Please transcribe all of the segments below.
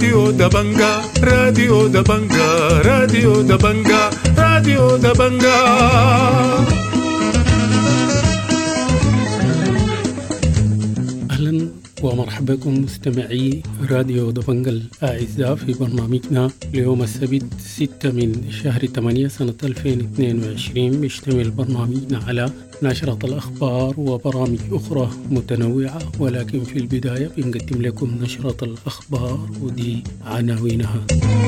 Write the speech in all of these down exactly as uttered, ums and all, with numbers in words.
راديو دبنجا راديو دبنجا راديو دبنجا راديو دبنجا. أهلا ومرحبا بكم مستمعي راديو دبنجا الأعزاء في برنامجنا ليوم السبت ستة من شهر ثمانية سنة ألفين واثنين وعشرين. بيشتمل برنامجنا على نشرة الأخبار وبرامج أخرى متنوعة، ولكن في البداية بنقدم لكم نشرة الأخبار ودي عناوينها.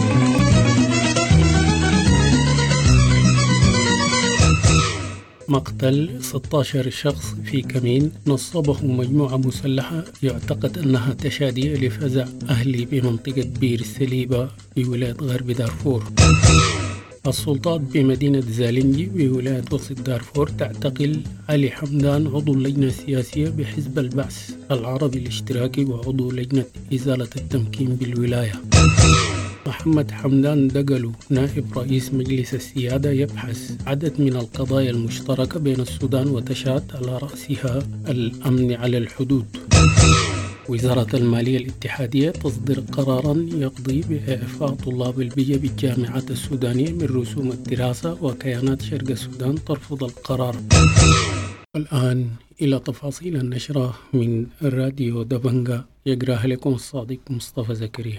مقتل ستة عشر شخص في كمين نصبه مجموعة مسلحة يعتقد أنها تشادية لفزع أهلي بمنطقة بير سليبة بولاية غرب دارفور. السلطات بمدينة زالنجي بولاية وسط دارفور تعتقل علي حمدان عضو اللجنة السياسية بحزب البعث العربي الاشتراكي وعضو لجنة إزالة التمكين بالولاية. محمد حمدان دقلو نائب رئيس مجلس السيادة يبحث عدد من القضايا المشتركة بين السودان وتشاد على رأسها الأمن على الحدود. وزارة المالية الاتحادية تصدر قراراً يقضي بإعفاء طلاب البيئة بالجامعات السودانية من رسوم الدراسة، وكيانات شرق السودان ترفض القرار. الآن إلى تفاصيل النشرة من راديو دبنجا، يقرأها لكم الصادق مصطفى زكريا.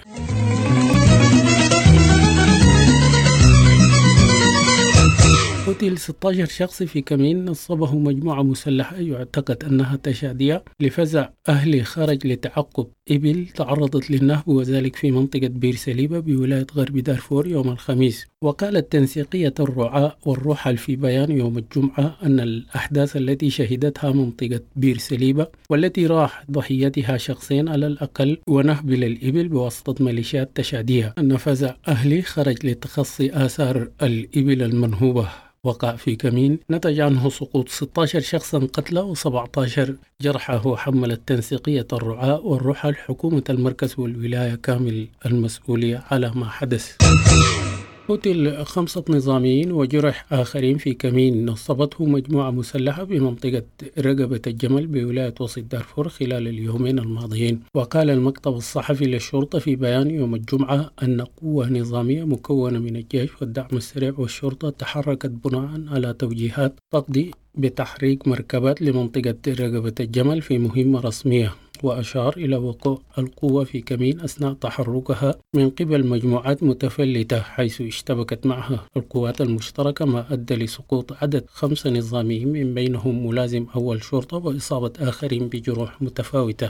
قتل ستة عشر شخص في كمين نصبه مجموعة مسلحة يعتقد أنها تشادية لفزع أهلي خرج لتعقب إبل تعرضت للنهب، وذلك في منطقة بير سليبة بولاية غرب دارفور يوم الخميس. وقالت تنسيقية الرعاة والرحل في بيان يوم الجمعة أن الأحداث التي شهدتها منطقة بير سليبة والتي راح ضحيتها شخصين على الأقل ونهب للإبل بواسطة ميليشيات تشادية، أن فزع أهلي خرج لتخصي آثار الإبل المنهوبة وقع في كمين نتج عنه سقوط ستة عشر شخصا قتلى وسبعة عشر جرحى. وحملت تنسيقية الرعاة والرحل حكومة المركز والولاية كامل المسؤولية على ما حدث. قتل خمسة نظاميين وجرح آخرين في كمين نصبته مجموعة مسلحة بمنطقة رقبة الجمل بولاية وسط دارفور خلال اليومين الماضيين. وقال المكتب الصحفي للشرطة في بيان يوم الجمعة أن قوة نظامية مكونة من الجيش والدعم السريع والشرطة تحركت بناء على توجيهات تقضي بتحريك مركبات لمنطقة رقبة الجمل في مهمة رسمية. وأشار إلى وقوع القوة في كمين أثناء تحركها من قبل مجموعات متفلتة حيث اشتبكت معها القوات المشتركة، ما أدى لسقوط عدد خمسة نظاميين من بينهم ملازم أول شرطة وإصابة آخرين بجروح متفاوتة.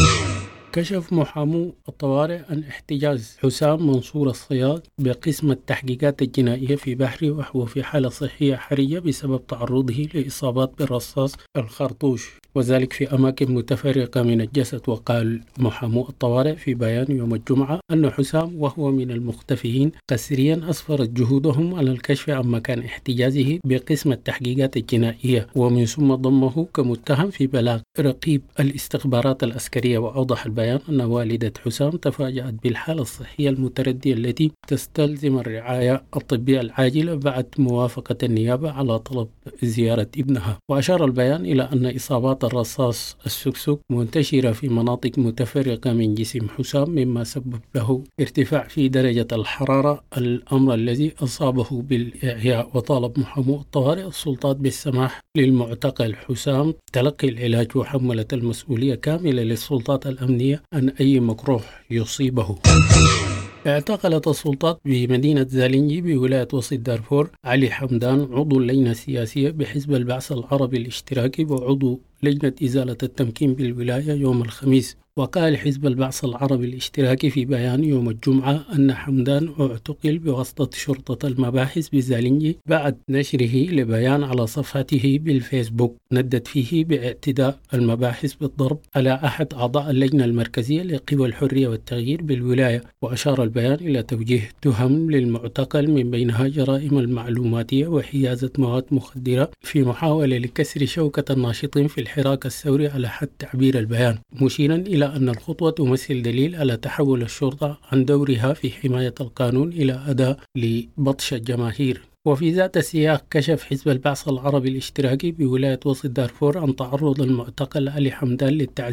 كشف محامو الطوارئ عن احتجاز حسام منصور الصياد بقسم التحقيقات الجنائية في بحري وهو في حالة صحية حرجة بسبب تعرضه لإصابات بالرصاص الخرطوش، وذلك في أماكن متفرقة من الجسد. وقال محامو الطوارئ في بيان يوم الجمعة أن حسام وهو من المختفيين قسريا أسفرت جهودهم على الكشف عن مكان احتجازه بقسم التحقيقات الجنائية، ومن ثم ضمه كمتهم في بلاغ رقيب الاستخبارات العسكرية. وأوضح البيان أن والدة حسام تفاجأت بالحالة الصحية المتردية التي تستلزم الرعاية الطبية العاجلة بعد موافقة النيابة على طلب زيارة ابنها. وأشار البيان إلى أن إصابات الرصاص السكسك منتشرة في مناطق متفرقة من جسم حسام، مما سبب له ارتفاع في درجة الحرارة، الأمر الذي أصابه بالإعياء. وطالب محامو الطوارئ السلطات بالسماح للمعتقل حسام تلقي العلاج، وحملت المسؤولية كاملة للسلطات الأمنية عن أي مجروح يصيبه. اعتقلت السلطات بمدينة زالنجي بولاية وسط دارفور علي حمدان عضو اللجنة السياسية بحزب البعث العربي الاشتراكي وعضو لجنة إزالة التمكين بالولاية يوم الخميس. وقال حزب البعث العربي الاشتراكي في بيان يوم الجمعة أن حمدان اعتقل بواسطة شرطة المباحث بزالنجي بعد نشره لبيان على صفحته بالفيسبوك ندد فيه باعتداء المباحث بالضرب على أحد أعضاء اللجنة المركزية لقوى الحرية والتغيير بالولاية. وأشار البيان إلى توجيه تهم للمعتقل من بينها جرائم المعلوماتية وحيازة مواد مخدرة في محاولة لكسر شوكة الناشطين في الحراك الثوري على حد تعبير البيان، مشيرا إلى أن الخطوة تمثل دليل على تحول الشرطة عن دورها في حماية القانون إلى أداة لبطش الجماهير. وفي ذات السياق كشف حزب البعث العربي الاشتراكي بولاية وسط دارفور عن تعرض المعتقل علي حمدان للتعذيب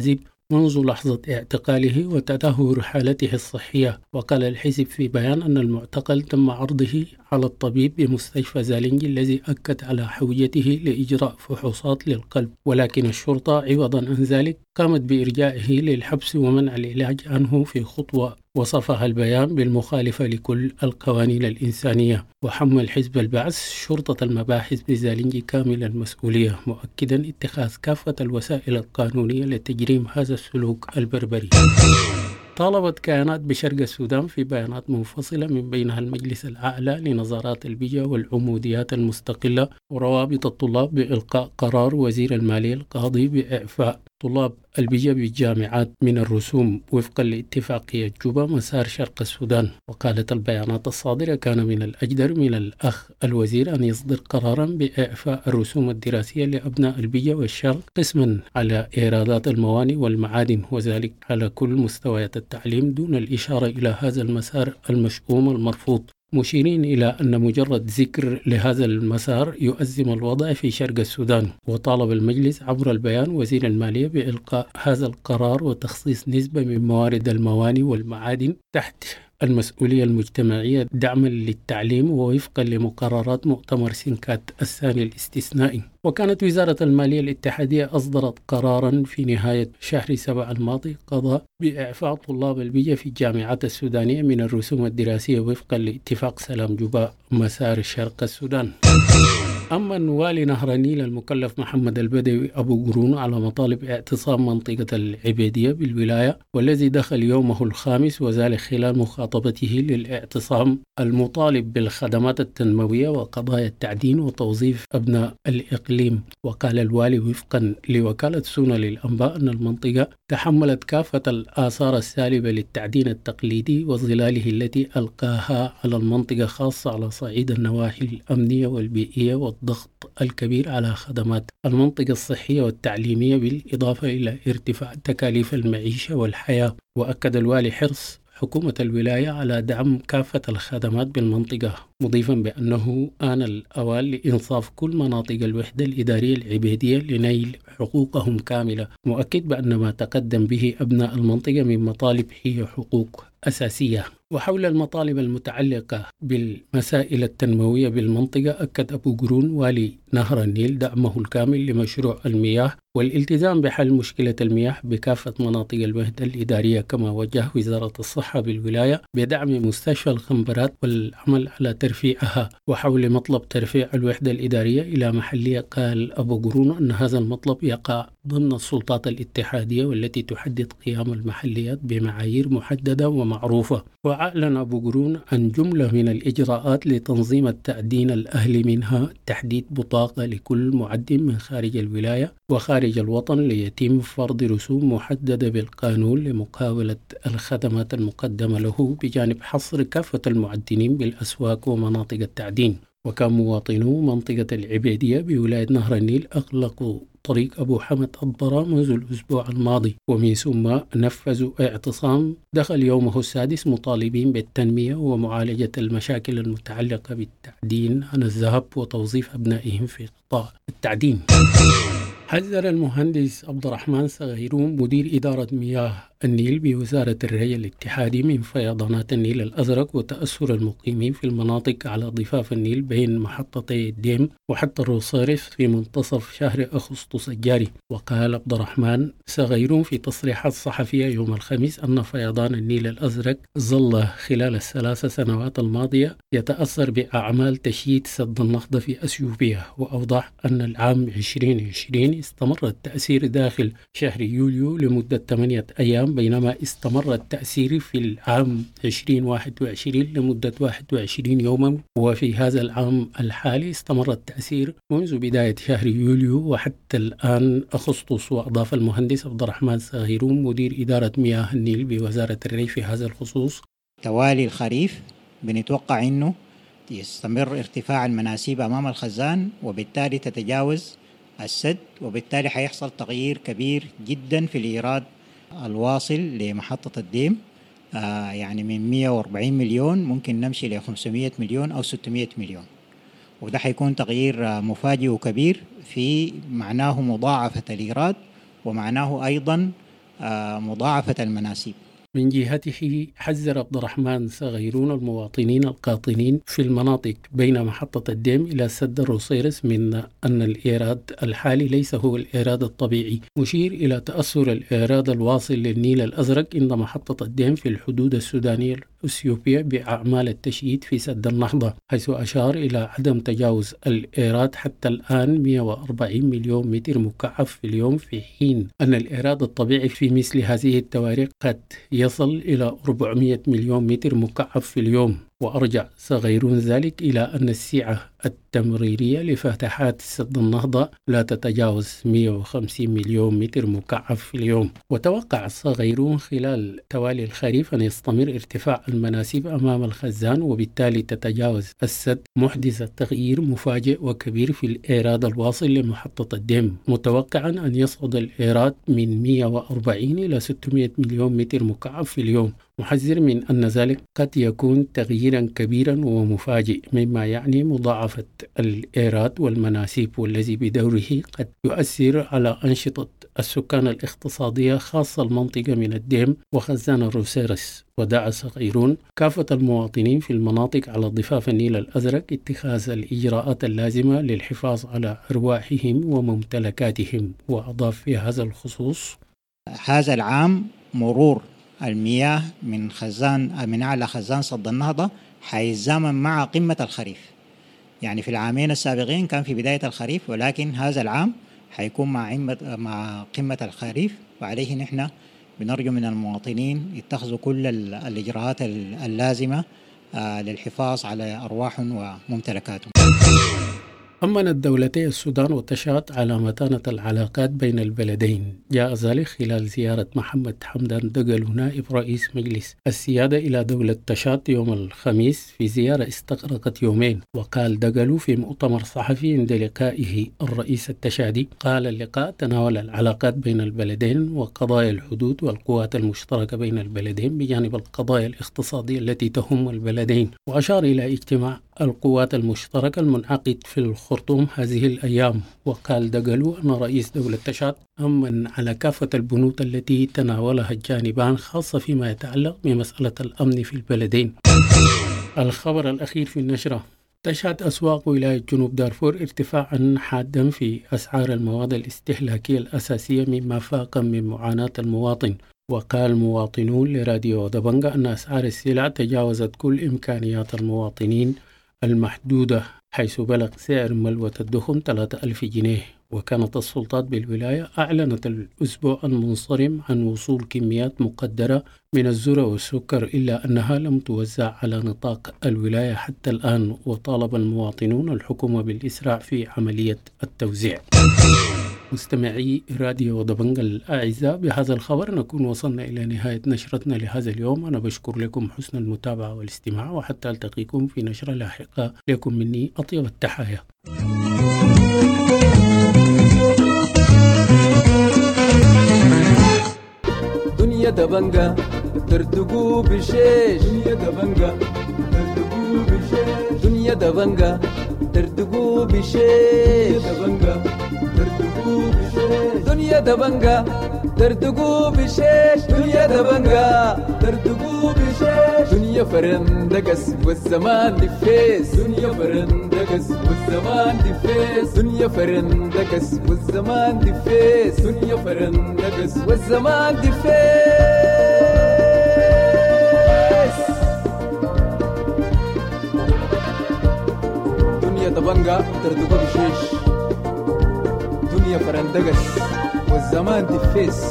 منذ لحظة اعتقاله وتدهور حالته الصحية. وقال الحزب في بيان أن المعتقل تم عرضه على الطبيب بمستشفى زالنجي الذي أكد على حوجته لإجراء فحوصات للقلب، ولكن الشرطة عوضا عن ذلك قامت بإرجائه للحبس ومنع العلاج عنه في خطوة وصفها البيان بالمخالفة لكل القوانين الإنسانية. وحمل حزب البعث شرطة المباحث بزالنجي كامل المسؤولية، مؤكدا اتخاذ كافة الوسائل القانونية لتجريم هذا السلوك البربري. طالبت كيانات بشرق السودان في بيانات منفصلة من بينها المجلس الأعلى لنظارات البيئة والعموديات المستقلة وروابط الطلاب بإلقاء قرار وزير المالية القاضي بإعفاء طلاب البيئة بالجامعات من الرسوم وفقا لاتفاقية جوبا مسار شرق السودان. وقالت البيانات الصادرة كان من الأجدر من الأخ الوزير أن يصدر قرارا بإعفاء الرسوم الدراسية لأبناء البيئة والشرق قسما على إيرادات الموانئ والمعادن، وذلك على كل مستويات التعليم دون الإشارة إلى هذا المسار المشؤوم المرفوض، مشيرين إلى أن مجرد ذكر لهذا المسار يؤزم الوضع في شرق السودان. وطالب المجلس عبر البيان وزير المالية بإلقاء هذا القرار وتخصيص نسبة من موارد الموانئ والمعادن تحت المسؤولية المجتمعية دعما للتعليم ووفقا لمقررات مؤتمر سنكات الثاني الاستثنائي. وكانت وزارة المالية الاتحادية أصدرت قرارا في نهاية شهر سبعة الماضي قضى بإعفاء طلاب البيئة في الجامعات السودانية من الرسوم الدراسية وفقا لاتفاق سلام جوبا مسار شرق السودان. أما والي نهر النيل المكلف محمد البدوي أبو قرون على مطالب اعتصام منطقة العبيدية بالولاية، والذي دخل يومه الخامس وذلك خلال مخاطبته للاعتصام المطالب بالخدمات التنموية وقضايا التعدين وتوظيف أبناء الإقليم. وقال الوالي وفقا لوكالة سونا للأنباء أن المنطقة تحملت كافة الآثار السالبة للتعدين التقليدي وظلاله التي ألقاها على المنطقة، خاصة على صعيد النواحي الأمنية والبيئية والضغط الكبير على خدمات المنطقة الصحية والتعليمية، بالإضافة إلى ارتفاع تكاليف المعيشة والحياة. وأكد الوالي حرص حكومة الولاية على دعم كافة الخدمات بالمنطقة، مضيفا بأنه آن الأوان لإنصاف كل مناطق الوحدة الإدارية العبيدية لنيل حقوقهم كاملة، مؤكد بأن ما تقدم به أبناء المنطقة من مطالب هي حقوق أساسية. وحول المطالب المتعلقة بالمسائل التنموية بالمنطقة، أكد أبو قرون والي نهر النيل دعمه الكامل لمشروع المياه والالتزام بحل مشكلة المياه بكافة مناطق الوحدة الإدارية، كما وجه وزارة الصحة بالولاية بدعم مستشفى الخنبرات والعمل على ترفيعها. وحول مطلب ترفيع الوحدة الإدارية إلى محلية، قال أبو قرون أن هذا المطلب يقع ضمن السلطات الاتحادية والتي تحدد قيام المحليات بمعايير محددة ومعروفة. وأعلن أبو قرون عن جملة من الإجراءات لتنظيم التعدين الأهلي، منها تحديد بطاقة لكل معدن من خارج الولاية وخارج الوطن ليتم فرض رسوم محددة بالقانون لمقاولة الخدمات المقدمة له، بجانب حصر كافة المعدنين بالأسواق ومناطق التعدين. وكان مواطنو منطقة العبيدية بولاية نهر النيل أغلقوا طريق أبو حمد الضرا منذ الأسبوع الماضي، ومن ثم نفذوا اعتصام دخل يومه السادس مطالبين بالتنمية ومعالجة المشاكل المتعلقة بالتعدين عن الذهب وتوظيف أبنائهم في قطاع التعدين. حذر المهندس عبد الرحمن صغيرون مدير إدارة مياه النيل بوزارة الري الاتحادي من فيضانات النيل الأزرق وتأثر المقيمين في المناطق على ضفاف النيل بين محطتي الديم وحتى الروصيرف في منتصف شهر أغسطس الجاري. وقال عبد الرحمن صغيرون في تصريحات صحفية يوم الخميس أن فيضان النيل الأزرق ظل خلال الثلاث سنوات الماضية يتأثر بأعمال تشييد سد النهضة في أثيوبيا. وأوضح أن العام عشرين عشرين استمر التأثير داخل شهر يوليو لمدة ثمانية أيام، بينما استمر التأثير في العام عشرين واحد وعشرين لمدة واحد وعشرين يوما. وفي هذا العام الحالي استمر التأثير منذ بداية شهر يوليو وحتى الآن أغسطس. وأضاف المهندس عبد الرحمن صغيرون مدير إدارة مياه النيل بوزارة الري في هذا الخصوص: توالي الخريف بنتوقع أنه يستمر ارتفاع المناسيب أمام الخزان، وبالتالي تتجاوز السد، وبالتالي حيحصل تغيير كبير جدا في الإيراد الواصل لمحطة الديم. آه يعني من مئة وأربعين مليون ممكن نمشي ل خمسمئة مليون أو ستمئة مليون، وده حيكون تغيير آه مفاجئ وكبير، في معناه مضاعفة الإيراد، ومعناه أيضا مضاعفة المناسيب. من جهته حذر عبد الرحمن صغيرون المواطنين القاطنين في المناطق بين محطة الديم إلى سد الروسيرس من أن الإيراد الحالي ليس هو الإيراد الطبيعي، مشير إلى تأثر الإيراد الواصل للنيل الأزرق عند محطة الديم في الحدود السودانية الأثيوبية بأعمال التشييد في سد النهضة، حيث أشار إلى عدم تجاوز الإيراد حتى الآن مئة وأربعين مليون متر مكعب في اليوم، في حين أن الإيراد الطبيعي في مثل هذه التواريخ قد يصل إلى أربعمئة مليون متر مكعب في اليوم. وأرجع صغيرون ذلك إلى أن السعة التمريرية لفتحات سد النهضة لا تتجاوز مئة وخمسين مليون متر مكعب في اليوم. وتوقع صغيرون خلال توالي الخريف أن يستمر ارتفاع المناسيب أمام الخزان، وبالتالي تتجاوز السد، محدث تغيير مفاجئ وكبير في الإيراد الواصل لمحطة الديم، متوقعا أن يصعد الإيراد من مئة وأربعين إلى ستمئة مليون متر مكعب في اليوم، محذر من أن ذلك قد يكون تغييرا كبيرا ومفاجئ، مما يعني مضاعفة الإيراد والمناسيب، والذي بدوره قد يؤثر على أنشطة السكان الاقتصادية، خاصة المنطقة من الديم وخزان الروسيرس. ودعا صغيرون كافة المواطنين في المناطق على ضفاف النيل الأزرق اتخاذ الإجراءات اللازمة للحفاظ على أرواحهم وممتلكاتهم. وأضاف في هذا الخصوص: هذا العام مرور المياه من خزان من أعلى خزان صد النهضة حيتزامن مع قمة الخريف. يعني في العامين السابقين كان في بداية الخريف، ولكن هذا العام حيكون مع مع قمة الخريف، وعليه نحن بنرجو من المواطنين يتخذوا كل الإجراءات اللازمة للحفاظ على أرواحهم وممتلكاتهم. أمن الدولتي السودان وتشاد على متانة العلاقات بين البلدين. جاء ذلك خلال زيارة محمد حمدان دقلو نائب رئيس مجلس السيادة إلى دولة تشاد يوم الخميس في زيارة استغرقت يومين. وقال دقلو في مؤتمر صحفي عند لقائه الرئيس التشادي، قال اللقاء تناول العلاقات بين البلدين وقضايا الحدود والقوات المشتركة بين البلدين بجانب القضايا الاقتصادية التي تهم البلدين، وأشار إلى اجتماع القوات المشتركة المنعقد في الخرطوم هذه الأيام. وقال دقلو أن رئيس دولة تشاد أمن على كافة البنود التي تناولها الجانبان، خاصة فيما يتعلق بمسألة الأمن في البلدين. الخبر الأخير في النشرة: تشهد أسواق ولاية جنوب دارفور ارتفاعا حادا في أسعار المواد الاستهلاكية الأساسية، مما فاق من معاناة المواطن. وقال مواطنون لراديو دبنجا أن أسعار السلع تجاوزت كل إمكانيات المواطنين المحدودة، حيث بلغ سعر ملوة الدخن ثلاثة آلاف جنيه. وكانت السلطات بالولاية أعلنت الأسبوع المنصرم عن وصول كميات مقدرة من الذرة والسكر، إلا أنها لم توزع على نطاق الولاية حتى الآن، وطالب المواطنون الحكومة بالإسراع في عملية التوزيع. مستمعي راديو دبنجا الأعزاء، بهذا الخبر نكون وصلنا إلى نهاية نشرتنا لهذا اليوم. أنا بشكر لكم حسن المتابعة والاستماع، وحتى ألتقيكم في نشرة لاحقة. لكم مني أطيب التحايا. دنيا دبنجا ترتقو بشيش، دنيا دبنجا ترتقو بشيش، دنيا دبنجا ترتقو بشيش، دبنجا ترتقو بشيش، دنيا دبنجا ترتقو بشيش، دنيا دبنجا ترتقو بشيش، دنيا فرندقس والزمان دفيس، دنيا فرندقس والزمان دفيس، دنيا فرندقس والزمان دفيس، دنيا فرندقس والزمان دفيس. دنيا دبنجا ترتقو بشيش، دنيا فرندقس والزمان دفيس.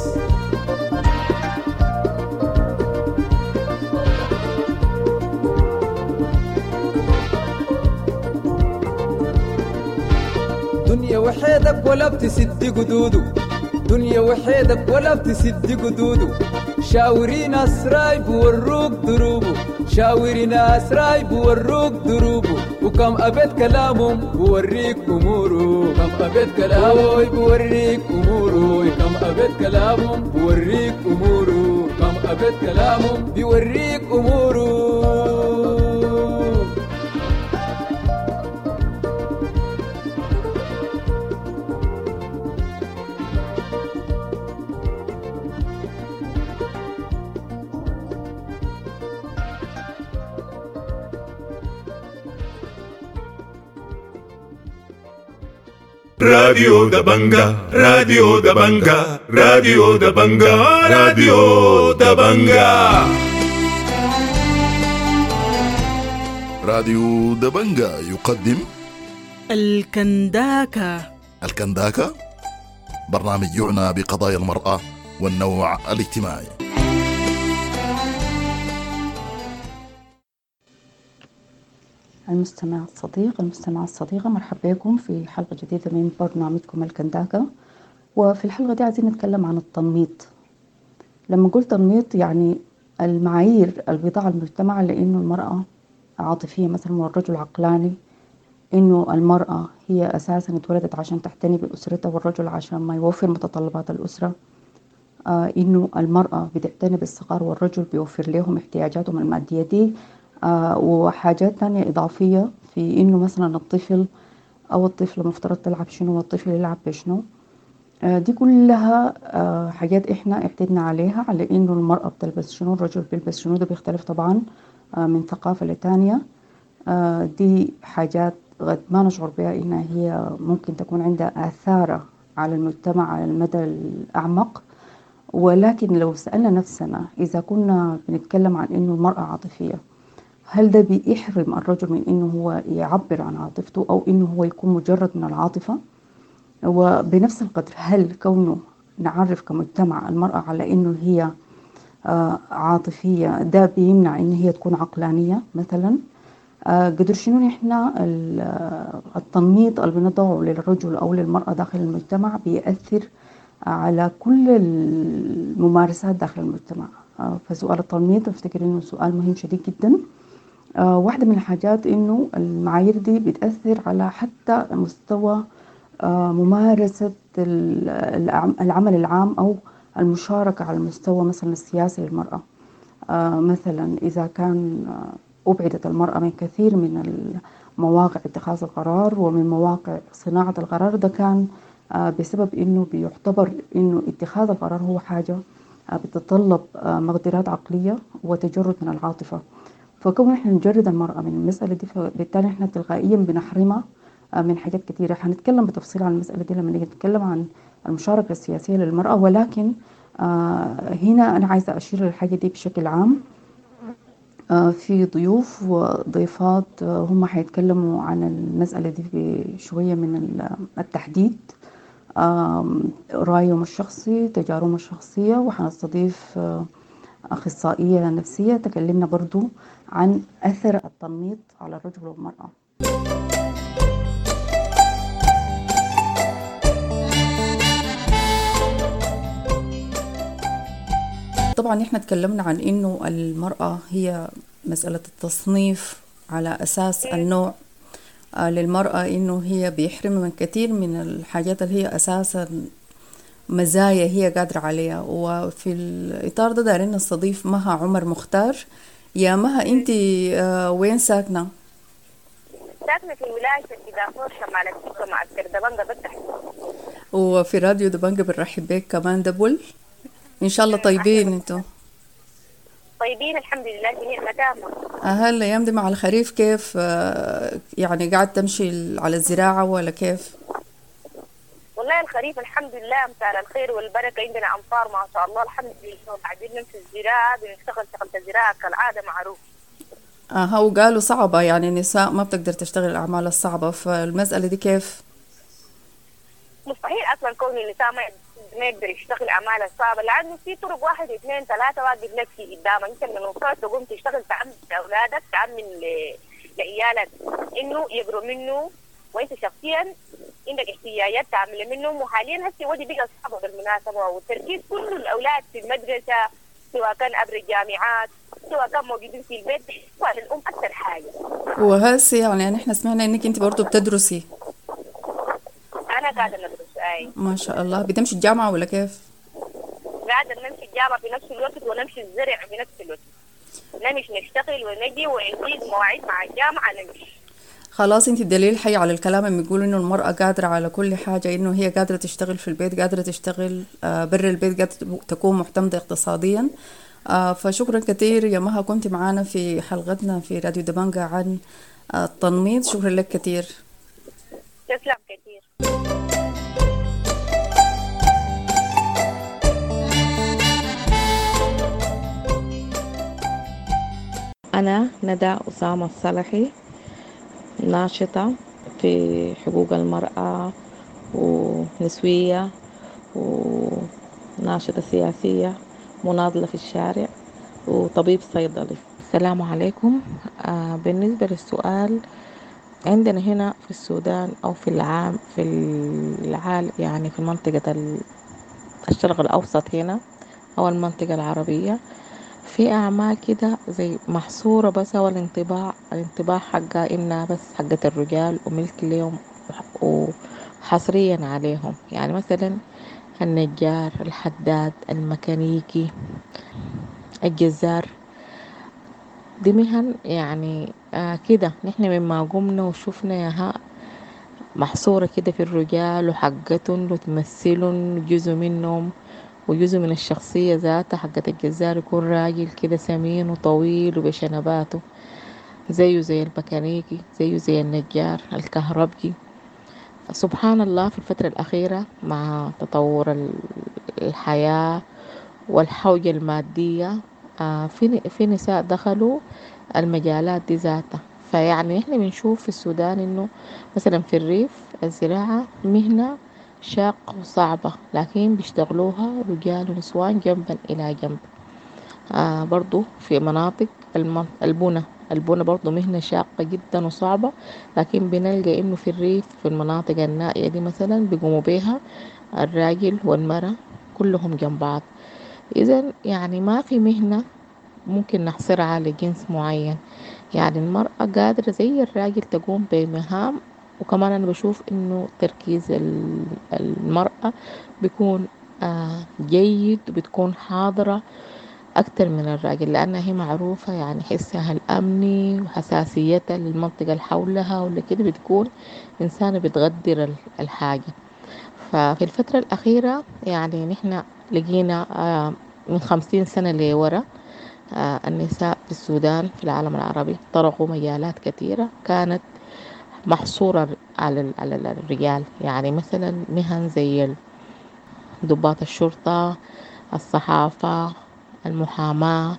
دنيا وحيدك ولا بتسد قدودو، دنيا وحيدك ولا بتسد قدودو، شاورين اسراي بوروك دروبو، شاورين اسراي بوروك دروبو، وكم أبد كلامهم بوريك أمورو، كم أبد كلامهم بوريك أمورو، كم أبد كلامهم بوريك أمورو، كم أبد كلامهم بوريك أمورو. راديو دبنجا راديو دبنجا راديو دبنجا راديو دبنجا راديو دبنجا يقدم الكنداكا. الكنداكا برنامج يعنى بقضايا المرأة والنوع الاجتماعي. المستمع الصديق المستمع الصديقة، مرحبا بكم في حلقة جديدة من برنامجكم الكنداكا. وفي الحلقة دي عايزين نتكلم عن التنميط. لما قلت تنميط يعني المعايير اللي بيضعها المجتمع لأنه المرأة عاطفية مثلا والرجل عقلاني، إنه المرأة هي أساسا اتولدت عشان تحتني بأسرتها والرجل عشان ما يوفر متطلبات الأسرة. آه إنه المرأة بتعتني بالصغار والرجل بيوفر لهم احتياجاتهم المادية دي. آه وحاجات تانية إضافية في إنه مثلا الطفل أو الطفلة مفترض تلعب شنو والطفل يلعب بشنو. آه دي كلها آه حاجات إحنا اعتدنا عليها، على إنه المرأة بتلبس شنو الرجل بيلبس شنو. ده بيختلف طبعا آه من ثقافة لتانية. آه دي حاجات قد ما نشعر بها إنها هي ممكن تكون عندها آثار على المجتمع على المدى الأعمق. ولكن لو سألنا نفسنا إذا كنا بنتكلم عن إنه المرأة عاطفية، هل ده بيحرم الرجل من إنه هو يعبر عن عاطفته أو إنه هو يكون مجرد من العاطفة؟ وبنفس القدر هل كونه نعرف كمجتمع المرأة على إنه هي عاطفية ده بيمنع إن هي تكون عقلانية مثلا؟ قدر شنو إحنا التنميط اللي بنضعه للرجل أو للمرأة داخل المجتمع بيأثر على كل الممارسات داخل المجتمع. فسؤال التنميط أفتكر إنه سؤال مهم شديد جدا. آه واحدة من الحاجات إنه المعايير دي بتأثر على حتى مستوى آه ممارسة العمل العام أو المشاركة على المستوى مثلا السياسي للمرأة. آه مثلا إذا كان آه أبعدت المرأة من كثير من مواقع اتخاذ القرار ومن مواقع صناعة القرار، ده كان آه بسبب إنه بيعتبر إنه اتخاذ القرار هو حاجة آه بتتطلب آه مقدرات عقلية وتجرد من العاطفة. فكون احنا نجرد المرأة من المسألة دي فبالتالي احنا تلقائيا بنحرمها من حاجات كتيرة. هنتكلم بتفصيل عن المسألة دي لما نيجي نتكلم عن المشاركة السياسية للمرأة. ولكن آه هنا أنا عايزة أشير للحاجة دي بشكل عام. آه في ضيوف وضيفات آه هم حيتكلموا عن المسألة دي بشوية من التحديد، آه رأيهم الشخصي، تجاربهم الشخصية. وحنستضيف آه أخصائية نفسية تكلمنا برضو عن أثر التنميط على الرجل والمرأة. طبعا احنا تكلمنا عن انه المرأة هي مسألة التصنيف على أساس النوع للمرأة، انه هي بيحرم من كثير من الحاجات اللي هي أساسا مزايا هي قادرة عليها. وفي الإطار ده دارين نستضيف مها عمر مختار. يا مها انت آه وين ساكنة؟ ساكنة في ولاية الدافور شمال السكة معسكر دبنجة بالتحت. وفي راديو دبنجة بنرحب بك كمان دبل. إن شاء الله طيبين انتوا؟ طيبين الحمد لله جميعنا تامة. هل الأيام دي مع الخريف كيف آه يعني قاعد تمشي على الزراعة ولا كيف؟ والله الخريف الحمد لله امثال الخير والبركة، عندنا أمطار ما شاء الله الحمد لله. وبعدين نمشي الزراعة بنشتغل شغلة الزراعة كالعادة معروف. اها وقالوا صعبة يعني النساء ما بتقدر تشتغل الأعمال الصعبة، فالمسألة دي كيف؟ مستحيل أصلا كون النساء ما ما يقدر يشتغل الأعمال الصعبة، لأنه في طرق واحد اثنين ثلاثة واقف لك في قدامك. أنت من وصلت تقوم تشتغل تعمل لأولادك تعمل لعيالك إنه يقروا منه، وأنت شخصيا عندك احتياجات تعمل منهم. وحاليا هسه ودي بقى صعبة بالمناسبة، والتركيز كل الأولاد في المدرسة سواء كان قبل الجامعات سواء كان موجودين في البيت سواء الأم أكثر حاجة. وهسه يعني نحن سمعنا إنك أنت برضو بتدرسي. أنا قاعدة ندرس. أي ما شاء الله. بتمشي الجامعة ولا كيف؟ قاعدة نمشي الجامعة في نفس الوقت ونمشي الزرع في نفس الوقت، نمشي نشتغل ونجي وعندي مواعيد مع الجامعة نمشي. خلاص انت الدليل حي على الكلام اللي بيقولوا انه المرأة قادرة على كل حاجة، انه هي قادرة تشتغل في البيت، قادرة تشتغل بر البيت، قادرة تكون معتمدة اقتصاديا. فشكرا كثير يا مها كنت معانا في حلقتنا في راديو دبنجة عن التنميط. شكرا لك كثير. تسلم كثير. أنا ندى أسامة الصلحي، ناشطة في حقوق المرأة ونسوية وناشطة سياسية، مناضلة في الشارع، وطبيب صيدلي. السلام عليكم. آه بالنسبة للسؤال، عندنا هنا في السودان أو في العام في العالم، يعني في منطقة الشرق الأوسط هنا أو المنطقة العربية، في أعمال كده زي محصورة بس، هو الانطباع الانطباع حقها إنها بس حقة الرجال وملك ليهم وحصريا عليهم. يعني مثلا النجار، الحداد، الميكانيكي، الجزار، دي مهن يعني آه كده نحن مما قمنا وشفنا ياها محصورة كده في الرجال وحقتهم وتمثلهم جزء منهم، وجزء من الشخصية ذاتها. حقة الجزار يكون راجل كده سمين وطويل وبشنباته، زيه زي الميكانيكي، زيه زي النجار، الكهربجي. سبحان الله في الفترة الأخيرة مع تطور الحياة والحوجة المادية، آه في في نساء دخلوا المجالات دي ذاتها. فيعني احنا بنشوف في السودان انه مثلا في الريف الزراعة مهنة شاقة وصعبة، لكن بيشتغلوها رجال ونسوان جنبا إلى جنب. آه برضو في مناطق البنى البنى برضو مهنة شاقة جدا وصعبة، لكن بنلقى انه في الريف في المناطق النائية دي مثلا بيقوموا بيها الراجل والمرأة كلهم جنب بعض. إذن يعني ما في مهنة ممكن نحصرها لجنس معين، يعني المرأة قادرة زي الراجل تقوم بمهام. وكمان أنا بشوف إنه تركيز المرأة بيكون آه جيد وبتكون حاضرة أكتر من الراجل، لأنها هي معروفة يعني حسها الأمني وحساسيتها للمنطقة اللي حولها ولا كده، بتكون إنسانة بتقدر الحاجة. ففي الفترة الأخيرة يعني نحن لقينا آه من خمسين سنة لورا آه النساء في السودان في العالم العربي طرقوا مجالات كثيرة كانت محصورة على على الرجال. يعني مثلا مهن زي ضباط الشرطة، الصحافة، المحاماة،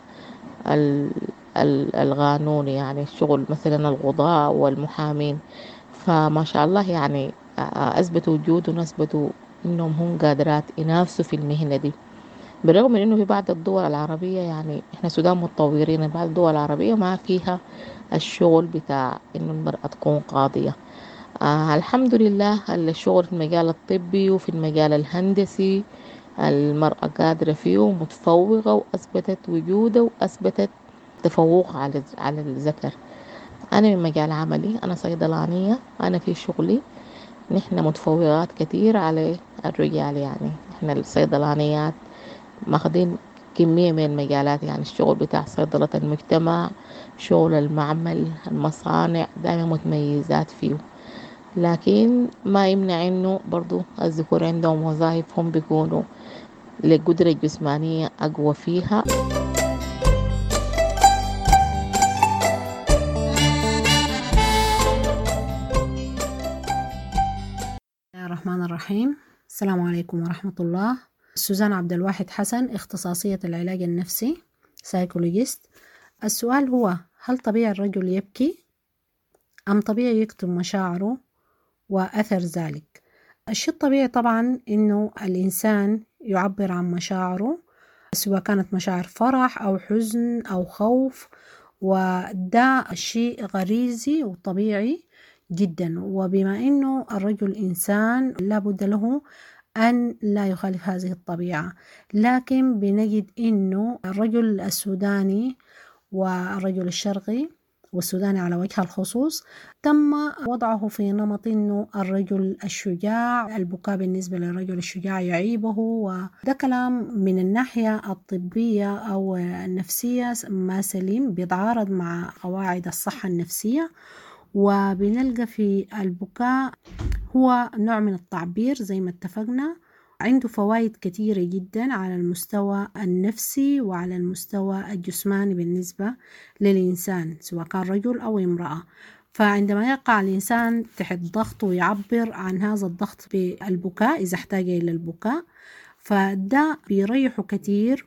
القانون، يعني الشغل مثلا القضاء والمحامين. فما شاء الله يعني أثبتوا وجودهم، أثبتوا إنهم هم قادرات ينافسوا في المهنة دي، بالرغم من إنه في بعض الدول العربية، يعني إحنا السودان متطورين، بعض الدول العربية ما فيها الشغل بتاع إنه المرأة تكون قاضية. آه الحمد لله الشغل في المجال الطبي وفي المجال الهندسي المرأة قادرة فيه ومتفوقة، وأثبتت وجودها وأثبتت تفوق على على الذكر. أنا من مجال عملي أنا صيدلانية، أنا في شغلي نحن متفوقات كتير على الرجال. يعني إحنا الصيدلانيات ماخدين كمية من المجالات، يعني الشغل بتاع صيدلة المجتمع، شغل المعمل، المصانع، دائما متميزات فيه. لكن ما يمنع إنه برضو الذكور عندهم وظائف هم بيكونوا للقدرة الجسمانية أقوى فيها. الرحمن الرحيم. السلام عليكم ورحمة الله. سوزان عبد الواحد حسن، اختصاصية العلاج النفسي، سايكولوجيست. السؤال هو: هل طبيعي الرجل يبكي أم طبيعي يكتم مشاعره وأثر ذلك؟ الشيء الطبيعي طبعا إنه الإنسان يعبر عن مشاعره، سواء كانت مشاعر فرح أو حزن أو خوف، وده شيء غريزي وطبيعي جدا. وبما إنه الرجل إنسان لابد له أن لا يخالف هذه الطبيعة، لكن بنجد إنه الرجل السوداني والرجل الشرقي والسوداني على وجه الخصوص تم وضعه في نمط إنه الرجل الشجاع، البكاء بالنسبة للرجل الشجاع يعيبه، وده كلام من الناحية الطبية أو النفسية ما سليم، بيتعارض مع قواعد الصحة النفسية. وبنلقى في البكاء هو نوع من التعبير زي ما اتفقنا، عنده فوائد كثيرة جدا على المستوى النفسي وعلى المستوى الجسماني بالنسبة للإنسان سواء كان رجل أو امرأة. فعندما يقع الإنسان تحت ضغط ويعبر عن هذا الضغط بالبكاء إذا احتاج إلى البكاء، فده بيريحه كثير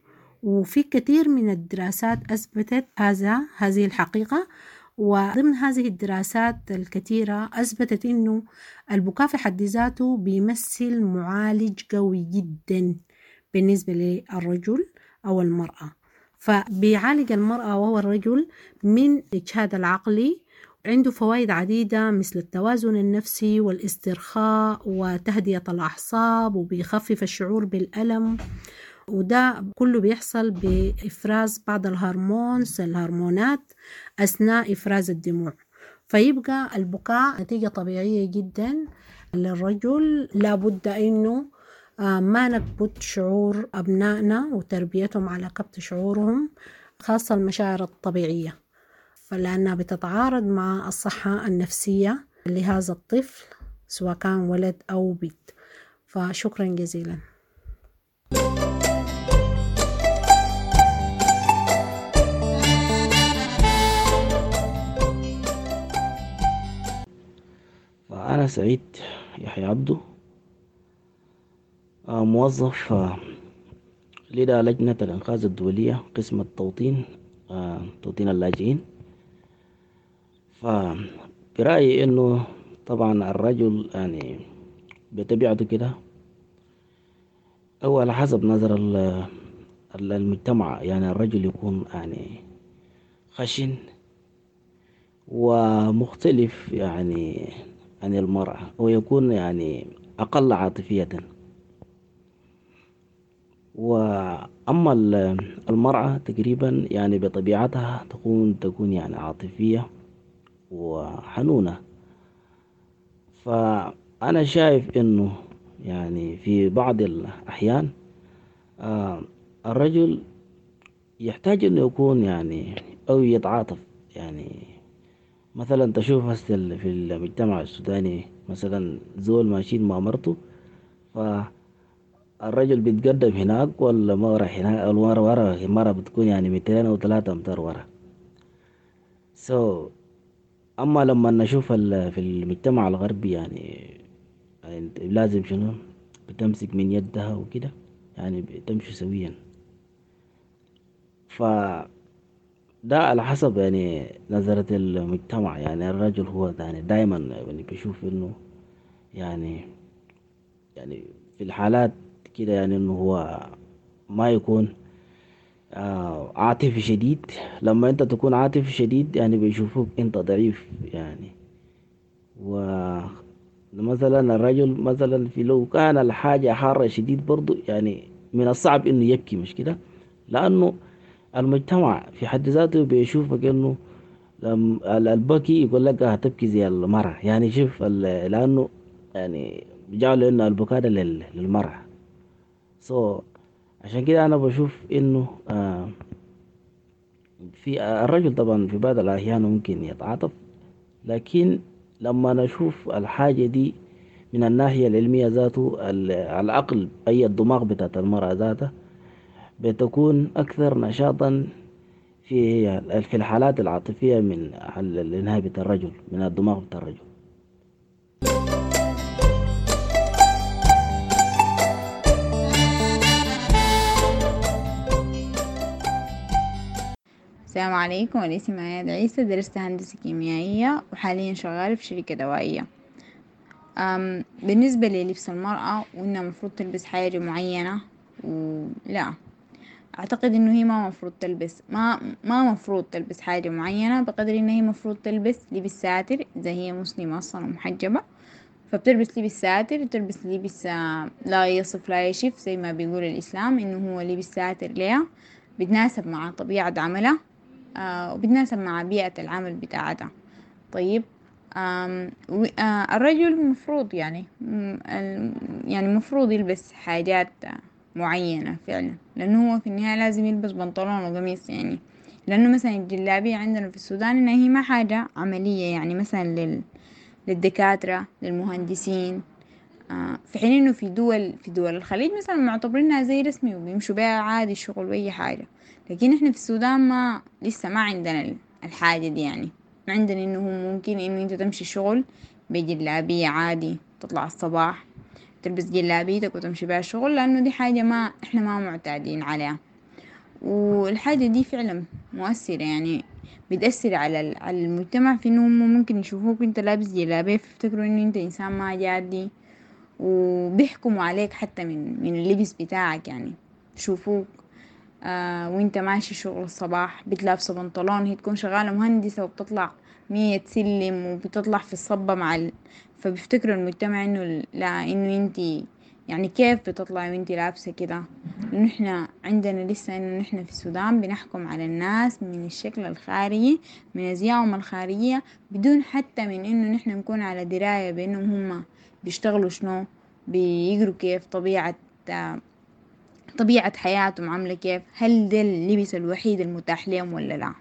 وفي كثير من الدراسات أثبتت هذا هذه الحقيقة. وضمن هذه الدراسات الكثيرة أثبتت إنه البكاء في حد ذاته بيمثل معالج قوي جدا بالنسبة للرجل أو المرأة، فبيعالج المرأة وهو الرجل من الإجهاد العقلي. عنده فوائد عديدة مثل التوازن النفسي والاسترخاء وتهدئة الأعصاب، وبيخفف الشعور بالألم، وده كله بيحصل بإفراز بعض الهرمونز الهرمونات أثناء إفراز الدموع. فيبقى البكاء نتيجة طبيعية جدا للرجل. لابد إنه ما نكبت شعور أبنائنا وتربيتهم على كبت شعورهم، خاصة المشاعر الطبيعية، فلأنها بتتعارض مع الصحة النفسية لهذا الطفل سواء كان ولد أو بنت. فشكرا جزيلا. أنا سعيد يحيى عبدو، موظف لدى لجنة الإنقاذ الدولية قسم التوطين توطين اللاجئين. فبرأيي إنه طبعا الرجل يعني بطبيعته كده أو على حسب نظر المجتمع، يعني الرجل يكون يعني خشن ومختلف يعني عن المرأة، ويكون يعني أقل عاطفية. وأما المرأة تقريبا يعني بطبيعتها تكون تكون يعني عاطفية وحنونة. فأنا شايف إنه يعني في بعض الأحيان آه الرجل يحتاج إنه يكون يعني أو يتعاطف. يعني مثلا تشوف في المجتمع السوداني مثلا زول ماشيين مع مرته، فالرجل بيتقدم هناك ولا مرة هناك، المرة ورا المرة بتكون يعني ميتين أو ثلاثة أمتار ورا. so أما لما نشوف في المجتمع الغربي يعني, يعني لازم شنو بتمسك من يدها وكده، يعني بتمشي سويا. ف ده على حسب يعني نظرة المجتمع. يعني الرجل هو يعني دايما يعني بيشوف انه يعني يعني في الحالات كده يعني انه هو ما يكون آه عاطفي شديد. لما انت تكون عاطفي شديد يعني بيشوفوك انت ضعيف يعني. ومثلا الرجل مثلا في لو كان الحاجة حارة شديد برضو يعني من الصعب انه يبكي، مش كده؟ لانه المجتمع في حد ذاته بيشوفك انه البكي يقول لك هتبكي زي المرأة. يعني شوف لانه يعني جعلوا انه البكاء ده للمرأة. سو so, عشان كده انا بشوف انه آه في الرجل طبعا في بعض الاحيان ممكن يتعاطف، لكن لما نشوف الحاجة دي من الناحية العلمية ذاته، العقل اي الدماغ بتاعت المرأة ذاته بتكون أكثر نشاطا في في الحالات العاطفية من الإنهاء بتاع الرجل، من الدماغ بتاع الرجل. السلام عليكم، أنا اسمي مياد عيسى، درست هندسة كيميائية وحاليا شغالة في شركة دوائية. بالنسبة للبس المرأة وإنها مفروض تلبس حاجة معينة، ولا اعتقد انه هي ما مفروض تلبس ما ما مفروض تلبس حاجة معينة، بقدر انها هي مفروض تلبس لبس ساتر اذا هي مسلمة اصلا ومحجبة، فبتلبس لبس ساتر وتلبس لبس لا يصف لا يشف زي ما بيقول الاسلام، انه هو لبس ساتر ليها بتناسب مع طبيعة عملها آه وبتناسب مع بيئة العمل بتاعتها. طيب آه الرجل مفروض يعني يعني مفروض يلبس حاجات معينة فعلا، لأنه هو في النهاية لازم يلبس بنطلون وقميص. يعني لأنه مثلا الجلابية عندنا في السودان إنها هي ما حاجة عملية، يعني مثلا لل... للدكاترة للمهندسين آه في حين إنه في دول في دول الخليج مثلا معتبرينها زي رسمي وبيمشوا بها عادي الشغل وأي حاجة، لكن إحنا في السودان ما لسه ما عندنا الحاجة دي. يعني ما عندنا إنه ممكن إنه أنت تمشي شغل بجلابية عادي، تطلع الصباح تلبس جلابيتك وتمشي بها الشغل، لأنه دي حاجة ما إحنا ما معتادين عليها. والحاجة دي فعلا مؤثرة، يعني بتأثر على على المجتمع في إنه هم ممكن يشوفوك أنت لابس جلابية فيفتكروا إنه أنت إنسان ما جادي، وبيحكموا عليك حتى من من اللبس بتاعك. يعني شوفوك آه وانت ماشي شغل الصباح بتلابسه بنطلون، هي تكون شغالة مهندسة وبتطلع مية سلم وبتطلع في الصبة مع ال... فبيفتكروا المجتمع انه لا، انه انتي يعني كيف بتطلعي وانتي لابسة كده. انه احنا عندنا لسه انه احنا في السودان بنحكم على الناس من الشكل الخارجي، من ازيائهم الخارجية، بدون حتى من انه نحن نكون على دراية بانهم هم بيشتغلوا شنو، بيقروا كيف طبيعة طبيعة حياتهم عاملة كيف، هل ده اللبس الوحيد المتاح لهم ولا لا.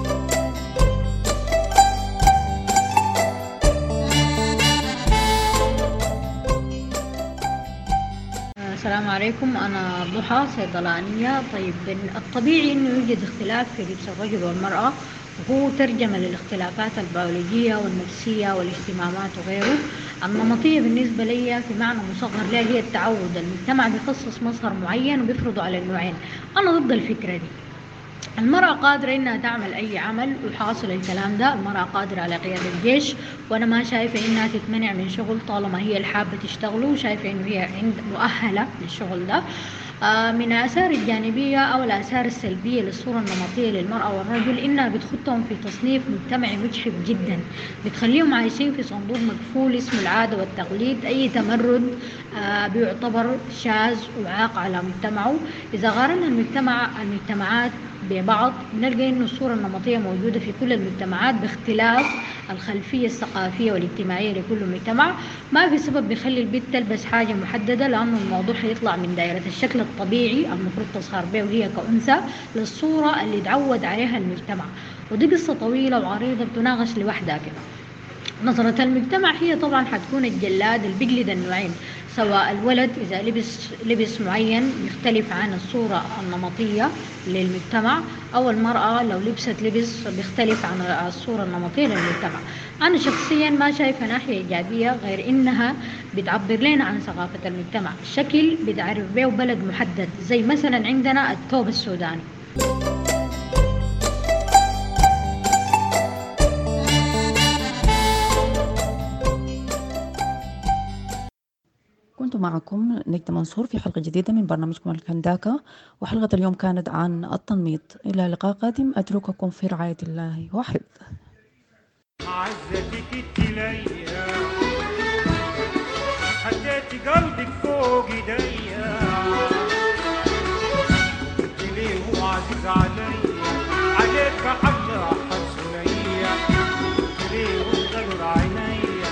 السلام عليكم، أنا ضحى صيدلانية. طيب الطبيعي إنه يوجد اختلاف في لبس الرجل والمرأة، وهو ترجمة للاختلافات البيولوجية والنفسية والاهتمامات وغيره. النمطية بالنسبة لي في معنى مصغر لها هي التعود. المجتمع بيخصص مظهر معين وبيفرضه على النوعين. أنا ضد الفكرة دي. المرأة قادرة إنها تعمل أي عمل وحاصل الكلام ده. المرأة قادرة على قيادة الجيش، وأنا ما شايفة إنها تتمنع من شغل طالما هي الحابة تشتغله، وشايفة إنه هي عند مؤهلة للشغل ده. آه من الآثار الجانبية أو الآثار السلبية للصورة النمطية للمرأة والرجل إنها بتخطهم في تصنيف مجتمعي مجحف جدا، بتخليهم عايشين في صندوق مقفول اسمه العادة والتقليد. أي تمرد آه بيعتبر شاذ وعاق على مجتمعه. إذا قارنا المجتمع المجتمعات ببعض نلقى إنه الصورة النمطية موجودة في كل المجتمعات باختلاف الخلفية الثقافية والاجتماعية لكل مجتمع. ما في سبب بيخلي البنت تلبس حاجة محددة، لأنه الموضوع هيطلع من دائرة الشكل الطبيعي المفروض تظهر به وهي كأنثى للصورة اللي تعود عليها المجتمع. ودي قصة طويلة وعريضة بتناقش لوحدها كده. نظرة المجتمع هي طبعا حتكون الجلاد اللي بيجلد النوعين، سواء الولد إذا لبس لبس معين يختلف عن الصورة النمطية للمجتمع، أو المرأة لو لبست لبس بيختلف عن الصورة النمطية للمجتمع. أنا شخصيا ما شايفة ناحية إيجابية غير إنها بتعبر لنا عن ثقافة المجتمع. شكل بتعرف به بلد محدد، زي مثلا عندنا الثوب السوداني. كنت معكم نجدة منصور في حلقة جديدة من برنامجكم الكنداكا، وحلقة اليوم كانت عن التنميط. إلى لقاء قادم، أترككم في رعاية الله وحفظه. عزتك التليا حطيت قلبك فوق ايديا، قلت ليه وعزيز عليا عليك حبة حسنية، قلت ليه وضل عينيا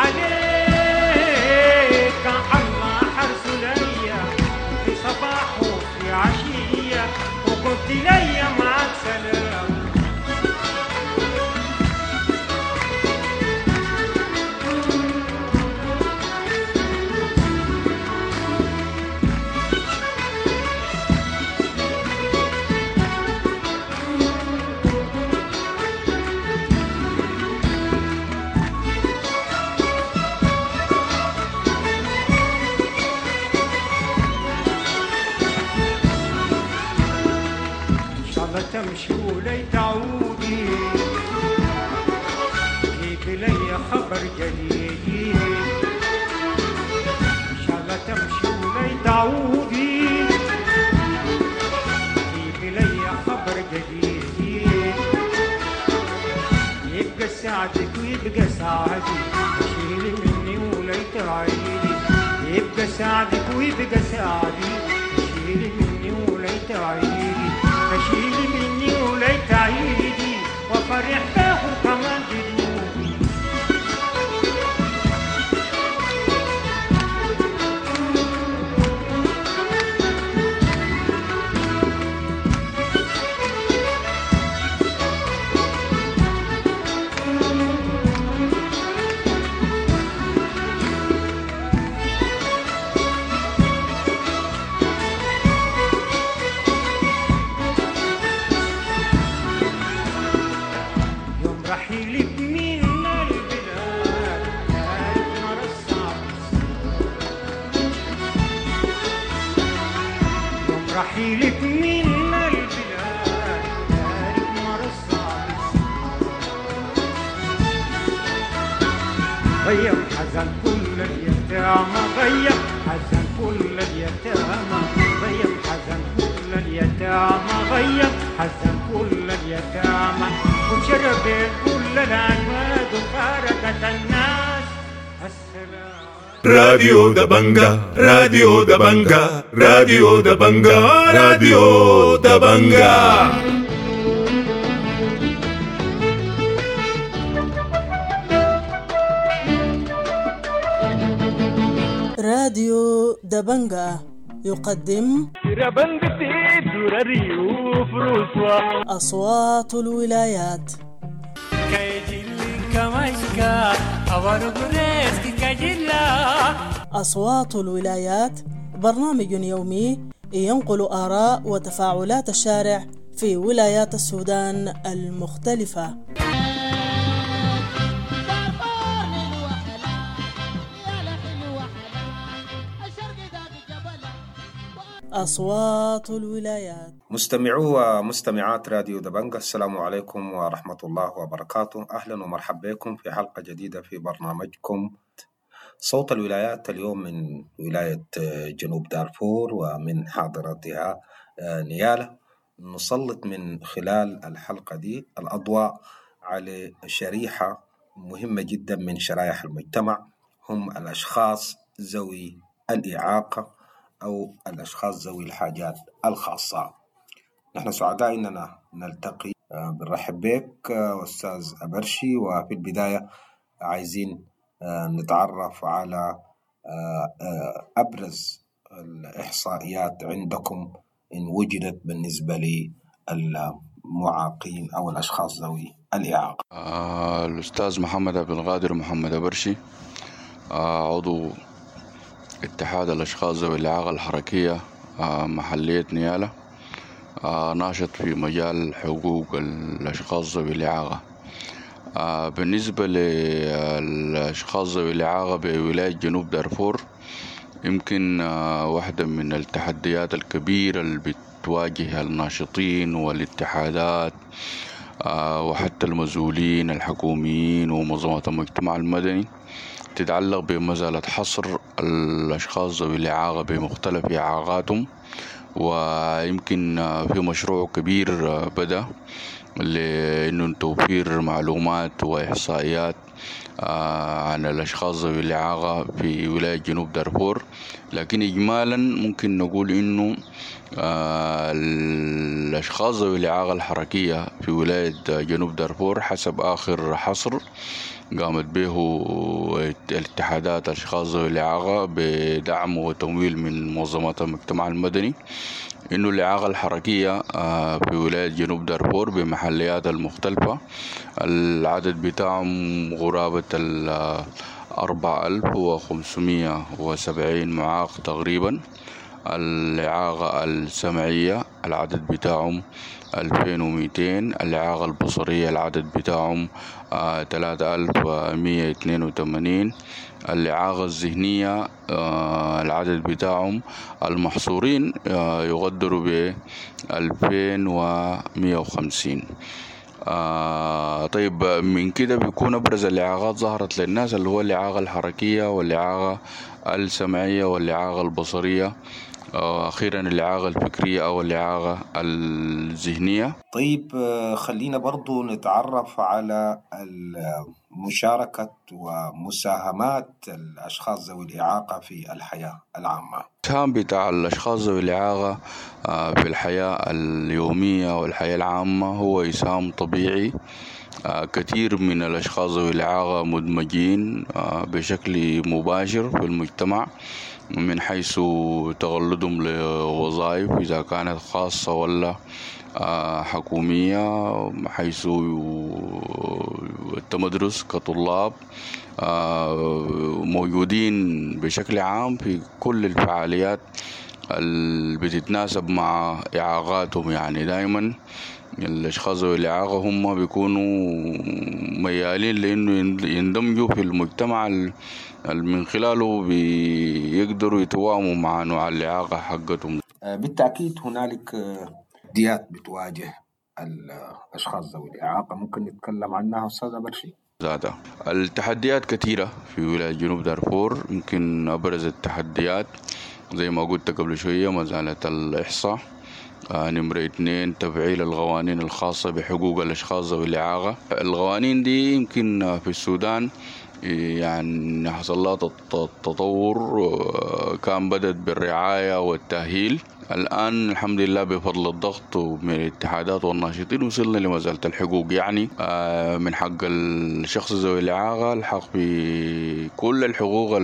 عليك حبة حرسنية، في صباح وفي عشية وقلت ليا معك سلام. تمشي ولي تعودي، جيب لي خبر جديد، إن شاء الله تمشي ولي تعودي، جيب لي خبر جديد، يبقى ساعدك ويبقى ساعدي، شيلي مني ولي تعيدي، يبقى ساعدك ويبقى ساعدي، شيلي مني ولي تعيدي، شيلي مني ولي تعيدي وفرح به كمان بدوني. رحيلك من البلاد كانت مرصعة، يوم رحيلك من البلاد غيم حزن كل اليتامى غيم حزن كل اليتامى غيم حزن كل اليتامى غيم حزن كل اليتامى وشرب كل العباد وفارقت الناس السلام. راديو دبنجا راديو دبنجا راديو دبنجا راديو دبنجا. راديو دبنجا يقدم أصوات الولايات. أصوات الولايات برنامج يومي ينقل آراء وتفاعلات الشارع في ولايات السودان المختلفة. أصوات الولايات. مستمعو ومستمعات راديو دبنجا، السلام عليكم ورحمة الله وبركاته. أهلا ومرحبا بكم في حلقة جديدة في برنامجكم صوت الولايات. اليوم من ولاية جنوب دارفور ومن حاضرتها نيالة. نسلط من خلال الحلقة دي الأضواء على شريحة مهمة جدا من شرائح المجتمع، هم الأشخاص ذوي الإعاقة أو الأشخاص ذوي الحاجات الخاصة. نحن سعداء إننا نلتقي. بنرحب بك أستاذ أبرشي، وفي البداية عايزين نتعرف على أبرز الإحصائيات عندكم إن وجدت بالنسبة للمعاقين أو الأشخاص ذوي الإعاقة. آه الأستاذ محمد عبد القادر محمد أبرشي، آه عضو اتحاد الأشخاص ذوي الإعاقة الحركية آه محلية نيالة، آه ناشط في مجال حقوق الأشخاص ذوي الإعاقة. آه بالنسبة للأشخاص ذوي الإعاقة بولاية جنوب دارفور، يمكن آه واحدة من التحديات الكبيرة اللي بتواجه الناشطين والاتحادات آه وحتى المسؤولين الحكوميين ومنظمات المجتمع المدني تتعلق بمسألة حصر الأشخاص ذوي الإعاقة بمختلف إعاقاتهم. ويمكن في مشروع كبير بدأ لأنه توفير معلومات وإحصائيات عن الأشخاص ذوي الإعاقة في ولاية جنوب دارفور، لكن إجمالا ممكن نقول إنه الأشخاص ذوي الإعاقة الحركية في ولاية جنوب دارفور حسب آخر حصر قامت به الاتحادات الأشخاص ذوي الإعاقة بدعم وتمويل من منظمات المجتمع المدني، إنه الإعاقة الحركية في ولاية جنوب دارفور بمحليات المختلفة العدد بتاعهم غرابة الأربعة آلاف وخمسمائة وسبعين معاق تقريبا. الإعاقة السمعية العدد بتاعهم ألفين ومئتين، الإعاقة البصرية العدد بتاعهم ثلاثة آلاف ومئة واثنين وثمانين، الإعاقة الذهنية العدد بتاعهم المحصورين يقدروا ب ألفين ومئة وخمسين. آه طيب من كده بيكون أبرز الإعاقات ظهرت للناس اللي هو الإعاقة الحركية والإعاقة السمعية والإعاقة البصرية، أخيرا الإعاقة الفكرية أو الإعاقة الذهنية. طيب خلينا برضو نتعرف على مشاركة ومساهمات الأشخاص ذوي الإعاقة في الحياة العامة. السهام بتاع الأشخاص ذوي الإعاقة في الحياة اليومية والحياة العامة هو إسهام طبيعي. كثير من الأشخاص ذوي الإعاقة مدمجين بشكل مباشر في المجتمع من حيث تغلدهم لوظائف إذا كانت خاصة ولا حكومية، حيث التمدرس كطلاب موجودين بشكل عام في كل الفعاليات اللي بتتناسب مع إعاقاتهم. يعني دائما الأشخاص ذوي الإعاقة هم بيكونوا ميالين لأنه يندمجوا في المجتمع من خلاله بيقدروا يتواموا مع نوع الإعاقة حقتهم. بالتأكيد هنالك تحديات بتواجه الأشخاص ذوي الإعاقة، ممكن نتكلم عنها أستاذ أبرشي؟ ذاتها. التحديات كثيرة في ولاية جنوب دارفور. يمكن أبرز التحديات زي ما قلت قبل شوية مسألة الإحصاء. آه نمرة اثنين تفعيل القوانين الخاصة بحقوق الأشخاص ذوي الإعاقة. القوانين دي يمكن في السودان يعني حصل لها تطور، كان بدأت بالرعاية والتأهيل. الآن الحمد لله بفضل الضغط من الاتحادات والناشطين وصلنا لمسألة الحقوق، يعني من حق الشخص ذوي الإعاقة الحق بكل الحقوق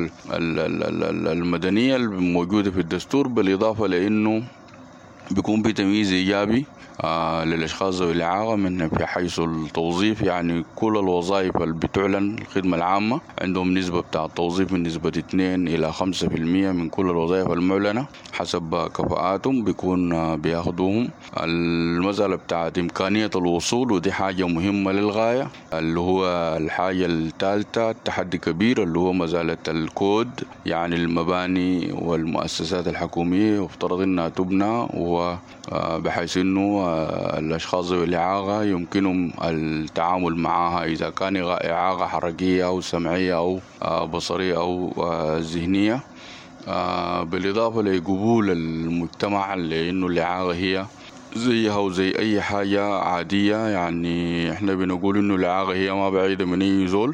المدنية الموجودة في الدستور، بالإضافة لأنه بيكون بتمييز إيجابي آه للأشخاص ذوي الإعاقة من في حيث التوظيف. يعني كل الوظائف اللي بتعلن الخدمة العامة عندهم نسبة بتاع التوظيف من نسبة اثنين إلى خمسة في المية من كل الوظائف المعلنة حسب كفاءاتهم بيكون آه بياخدوهم. المسألة بتاعت إمكانية الوصول ودي حاجة مهمة للغاية. اللي هو الحاجة الثالثة تحدي كبير اللي هو مسألة الكود، يعني المباني والمؤسسات الحكومية وافترض انها تبنى وبحيث انه الاشخاص ذوي الاعاقه يمكنهم التعامل معها اذا كان اعاقه حركيه او سمعيه او بصريه او ذهنيه، بالاضافه لقبول المجتمع لانه الاعاقه هي زيها وزي اي حاجه عاديه. يعني احنا بنقول انه الاعاقه هي ما بعيده من اي زول،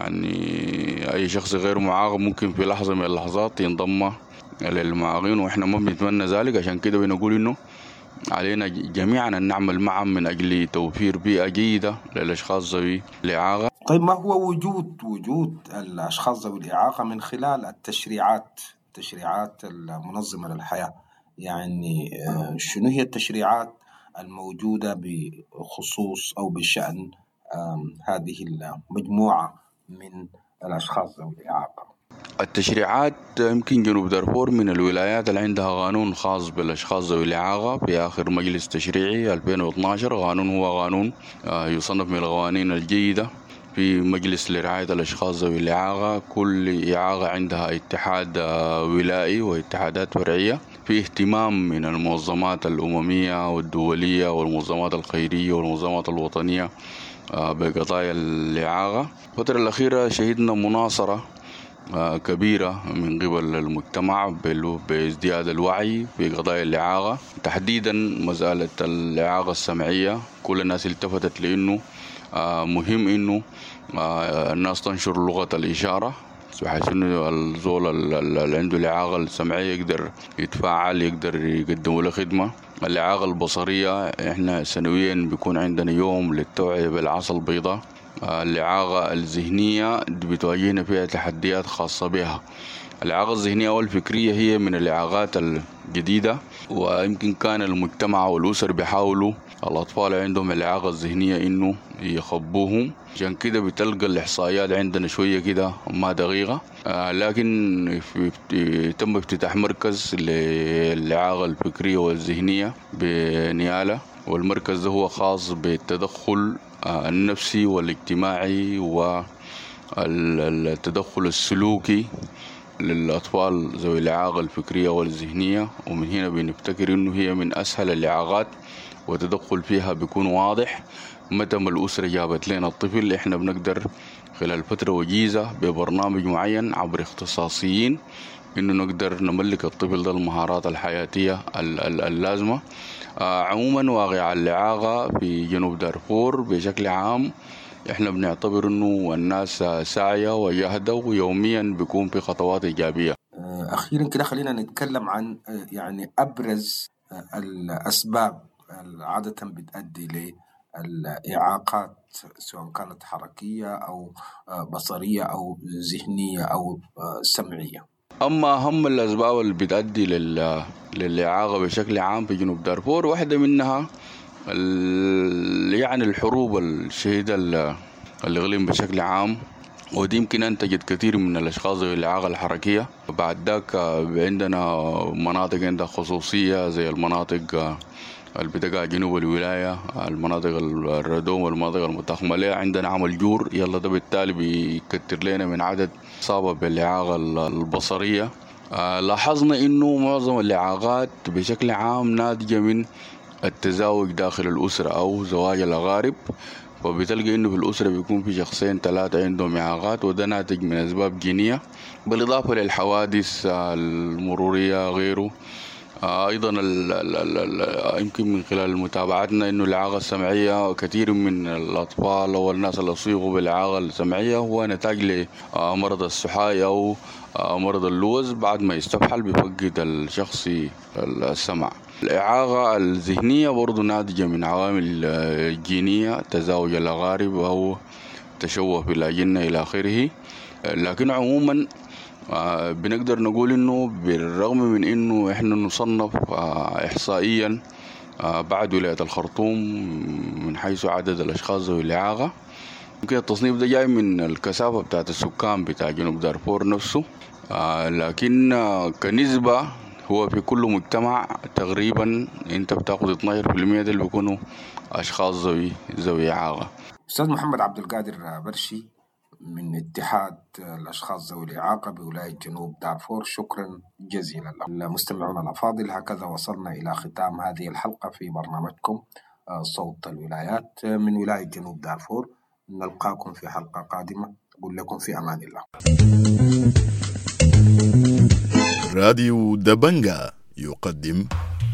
يعني اي شخص غير معاق ممكن في لحظه من اللحظات ينضم للمعاقين، واحنا ما بنتمنى ذلك. عشان كده بنقول انه علينا جميعا ان نعمل معا من اجل توفير بيئه جيده للاشخاص ذوي الاعاقه. طيب ما هو وجود وجود الاشخاص ذوي الاعاقه من خلال التشريعات التشريعات المنظمه للحياه؟ يعني شنو هي التشريعات الموجوده بخصوص او بشان هذه المجموعه من الاشخاص ذوي الاعاقه؟ التشريعات يمكن جنوب دارفور من الولايات اللي عندها قانون خاص بالأشخاص ذوي الإعاقة في آخر مجلس تشريعي ألفين واثناشر. قانون هو قانون يصنف من القوانين الجيدة في مجلس لرعاية الأشخاص ذوي الإعاقة. كل إعاقة عندها اتحاد ولائي واتحادات فرعية في اهتمام من المنظمات الأممية والدولية والمنظمات الخيرية والمنظمات الوطنية بقضايا الإعاقة. الفترة الأخيرة شهدنا مناصرة كبيرة من قبل المجتمع بازدياد الوعي بقضايا الإعاقة، تحديدا مسألة الإعاقة السمعية. كل الناس التفتت لأنه مهم أنه الناس تنشر لغة الإشارة بحيث أنه الزول اللي عنده الإعاقة السمعية يقدر يتفاعل، يقدر يقدم له خدمة. الإعاقة البصرية احنا سنويا بيكون عندنا يوم للتوعية بالعصا البيضاء. الإعاقة الذهنية بتواجهنا فيها تحديات خاصة بها. الإعاقة الذهنية والفكرية هي من الإعاقات الجديدة، ويمكن كان المجتمع والأسر بيحاولوا الأطفال عندهم الإعاقة الذهنية إنه يخبوهم. عشان كده بتلقى الإحصائيات عندنا شوية كده ما دقيقة، آه لكن في تم افتتاح مركز للإعاقة الفكرية والذهنية بنيالة، والمركز ده هو خاص بالتدخل النفسي والاجتماعي والتدخل السلوكي للأطفال ذوي الإعاقة الفكرية والذهنية. ومن هنا بنفتكر إنه هي من أسهل الإعاقات وتدخل فيها بيكون واضح. متى ما الأسرة جابت لنا الطفل إحنا بنقدر خلال فترة وجيزة ببرنامج معين عبر اختصاصيين إنه نقدر نملك الطفل ده المهارات الحياتية اللازمة. آه عموما واقع الإعاقة في جنوب دارفور بشكل عام احنا بنعتبر انه الناس ساعية وجاهدة ويوميا بيكون في خطوات إيجابية. أخيرا كده خلينا نتكلم عن يعني أبرز الأسباب عادة بتؤدي للإعاقات سواء كانت حركية أو بصرية أو ذهنية أو سمعية. أما أهم الأسباب اللي بتؤدي لل... للإعاقة بشكل عام في جنوب دارفور واحدة منها ال... يعني الحروب الشهيدة الإقليم بشكل عام، ودي يمكن أنتجت كثير من الأشخاص ذوي الإعاقة الحركية. بعد ذاك عندنا مناطق عندها خصوصية زي المناطق اللي بتقع جنوب الولاية، المناطق الردوم والمناطق المتخمة عندنا عمل جور، يلا ده بالتالي بيكتر لنا من عدد إصابة بالإعاقة البصرية. آه لاحظنا إنه معظم الإعاقات بشكل عام ناتجة من التزاوج داخل الأسرة أو زواج الأغارب، وبتلقى إنه في الأسرة بيكون في شخصين ثلاثة عندهم إعاقات، وده ناتج من أسباب جينية بالإضافة للحوادث المرورية غيره. أيضا ال ال ال يمكن من خلال متابعتنا إنه الإعاقة السمعية كثير من الأطفال أو الناس اللي أصيبوا بالإعاقة السمعية هو نتاج لمرض السحاي أو مرض اللوز، بعد ما يستفحل بيفقد الشخص السمع. الإعاقة الذهنية برضو ناتجة من عوامل جينية، تزاوج الأغارب أو تشوه بالأجنة إلى آخره. لكن عموما بنقدر نقول إنه بالرغم من إنه إحنا نصنف إحصائيا بعد ولاية الخرطوم من حيث عدد الأشخاص ذوي الإعاقة، يمكن التصنيف ده جاي من الكثافة بتاعت السكان بتاع جنوب دارفور نفسه، لكن كنسبة هو في كل مجتمع تقريبا انت بتاخد اثناشر بالمئة دول بيكونوا اشخاص ذوي ذوي اعاقه. استاذ محمد عبد القادر برشي من اتحاد الاشخاص ذوي الاعاقه بولايه جنوب دارفور، شكرا جزيلا لكم. المستمعون الافاضل، هكذا وصلنا الى ختام هذه الحلقه في برنامجكم صوت الولايات من ولايه جنوب دارفور. نلقاكم في حلقه قادمه، اقول لكم في امان الله. راديو دبنجا يقدم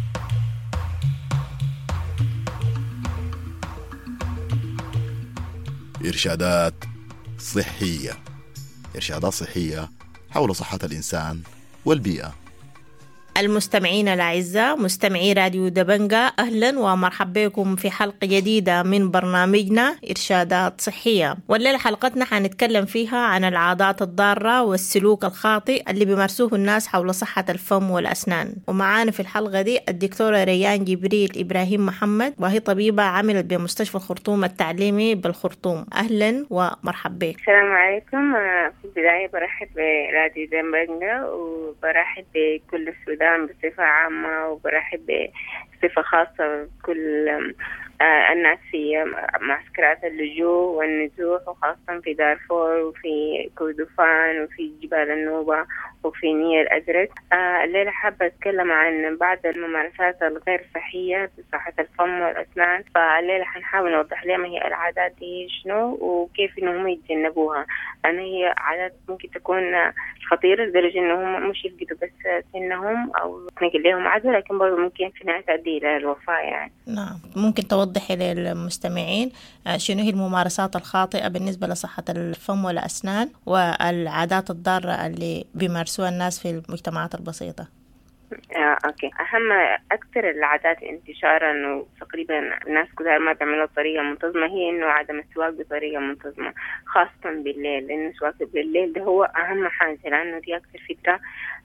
إرشادات صحية، إرشادات صحية حول صحة الإنسان والبيئة. المستمعين الأعزاء، مستمعي راديو دبنجا، أهلا ومرحبا بكم في حلقة جديدة من برنامجنا إرشادات صحية. والليلة حلقتنا حنتكلم فيها عن العادات الضارة والسلوك الخاطئ اللي بيمارسوه الناس حول صحة الفم والأسنان. ومعانا في الحلقة دي الدكتورة ريان جبريل إبراهيم محمد، وهي طبيبة عملت بمستشفى الخرطوم التعليمي بالخرطوم. أهلا ومرحبا بك. السلام عليكم. في البداية برحب براديو دبنجا وبرحب بكل السودان بصفة عامة، وبرحب بصفة خاصة بكل الناس في معسكرات اللجوء والنزوح، وخاصة في دارفور وفي كردفان وفي جبال النوبة وفي نيل الأزرق. الليلة حابة أتكلم عن بعض الممارسات الغير صحية في صحة الفم والأسنان. فالليلة حنحاول نوضح لهم هي العادات دي شنو وكيف إنهم يتجنبوها، لأن هي عادات ممكن تكون خطيرة لدرجة إنهم مش يفقدوا بس سنهم أو تنقل لهم عدوى، لكن برضو ممكن في نهاية تؤدي إلى الوفاة يعني. نعم، ممكن توضحي للمستمعين شنو هي الممارسات الخاطئة بالنسبة لصحة الفم والأسنان والعادات الضارة اللي بيمارسوها الناس في المجتمعات البسيطة؟ آه، أوكي. أهم أكثر العادات انتشارا وتقريبا الناس كلها ما بيعملوها بطريقة منتظمة هي إنه عدم السواق بطريقة منتظمة، خاصة بالليل، لأن السواق بالليل ده هو أهم حاجة، لأنه دي أكثر فترة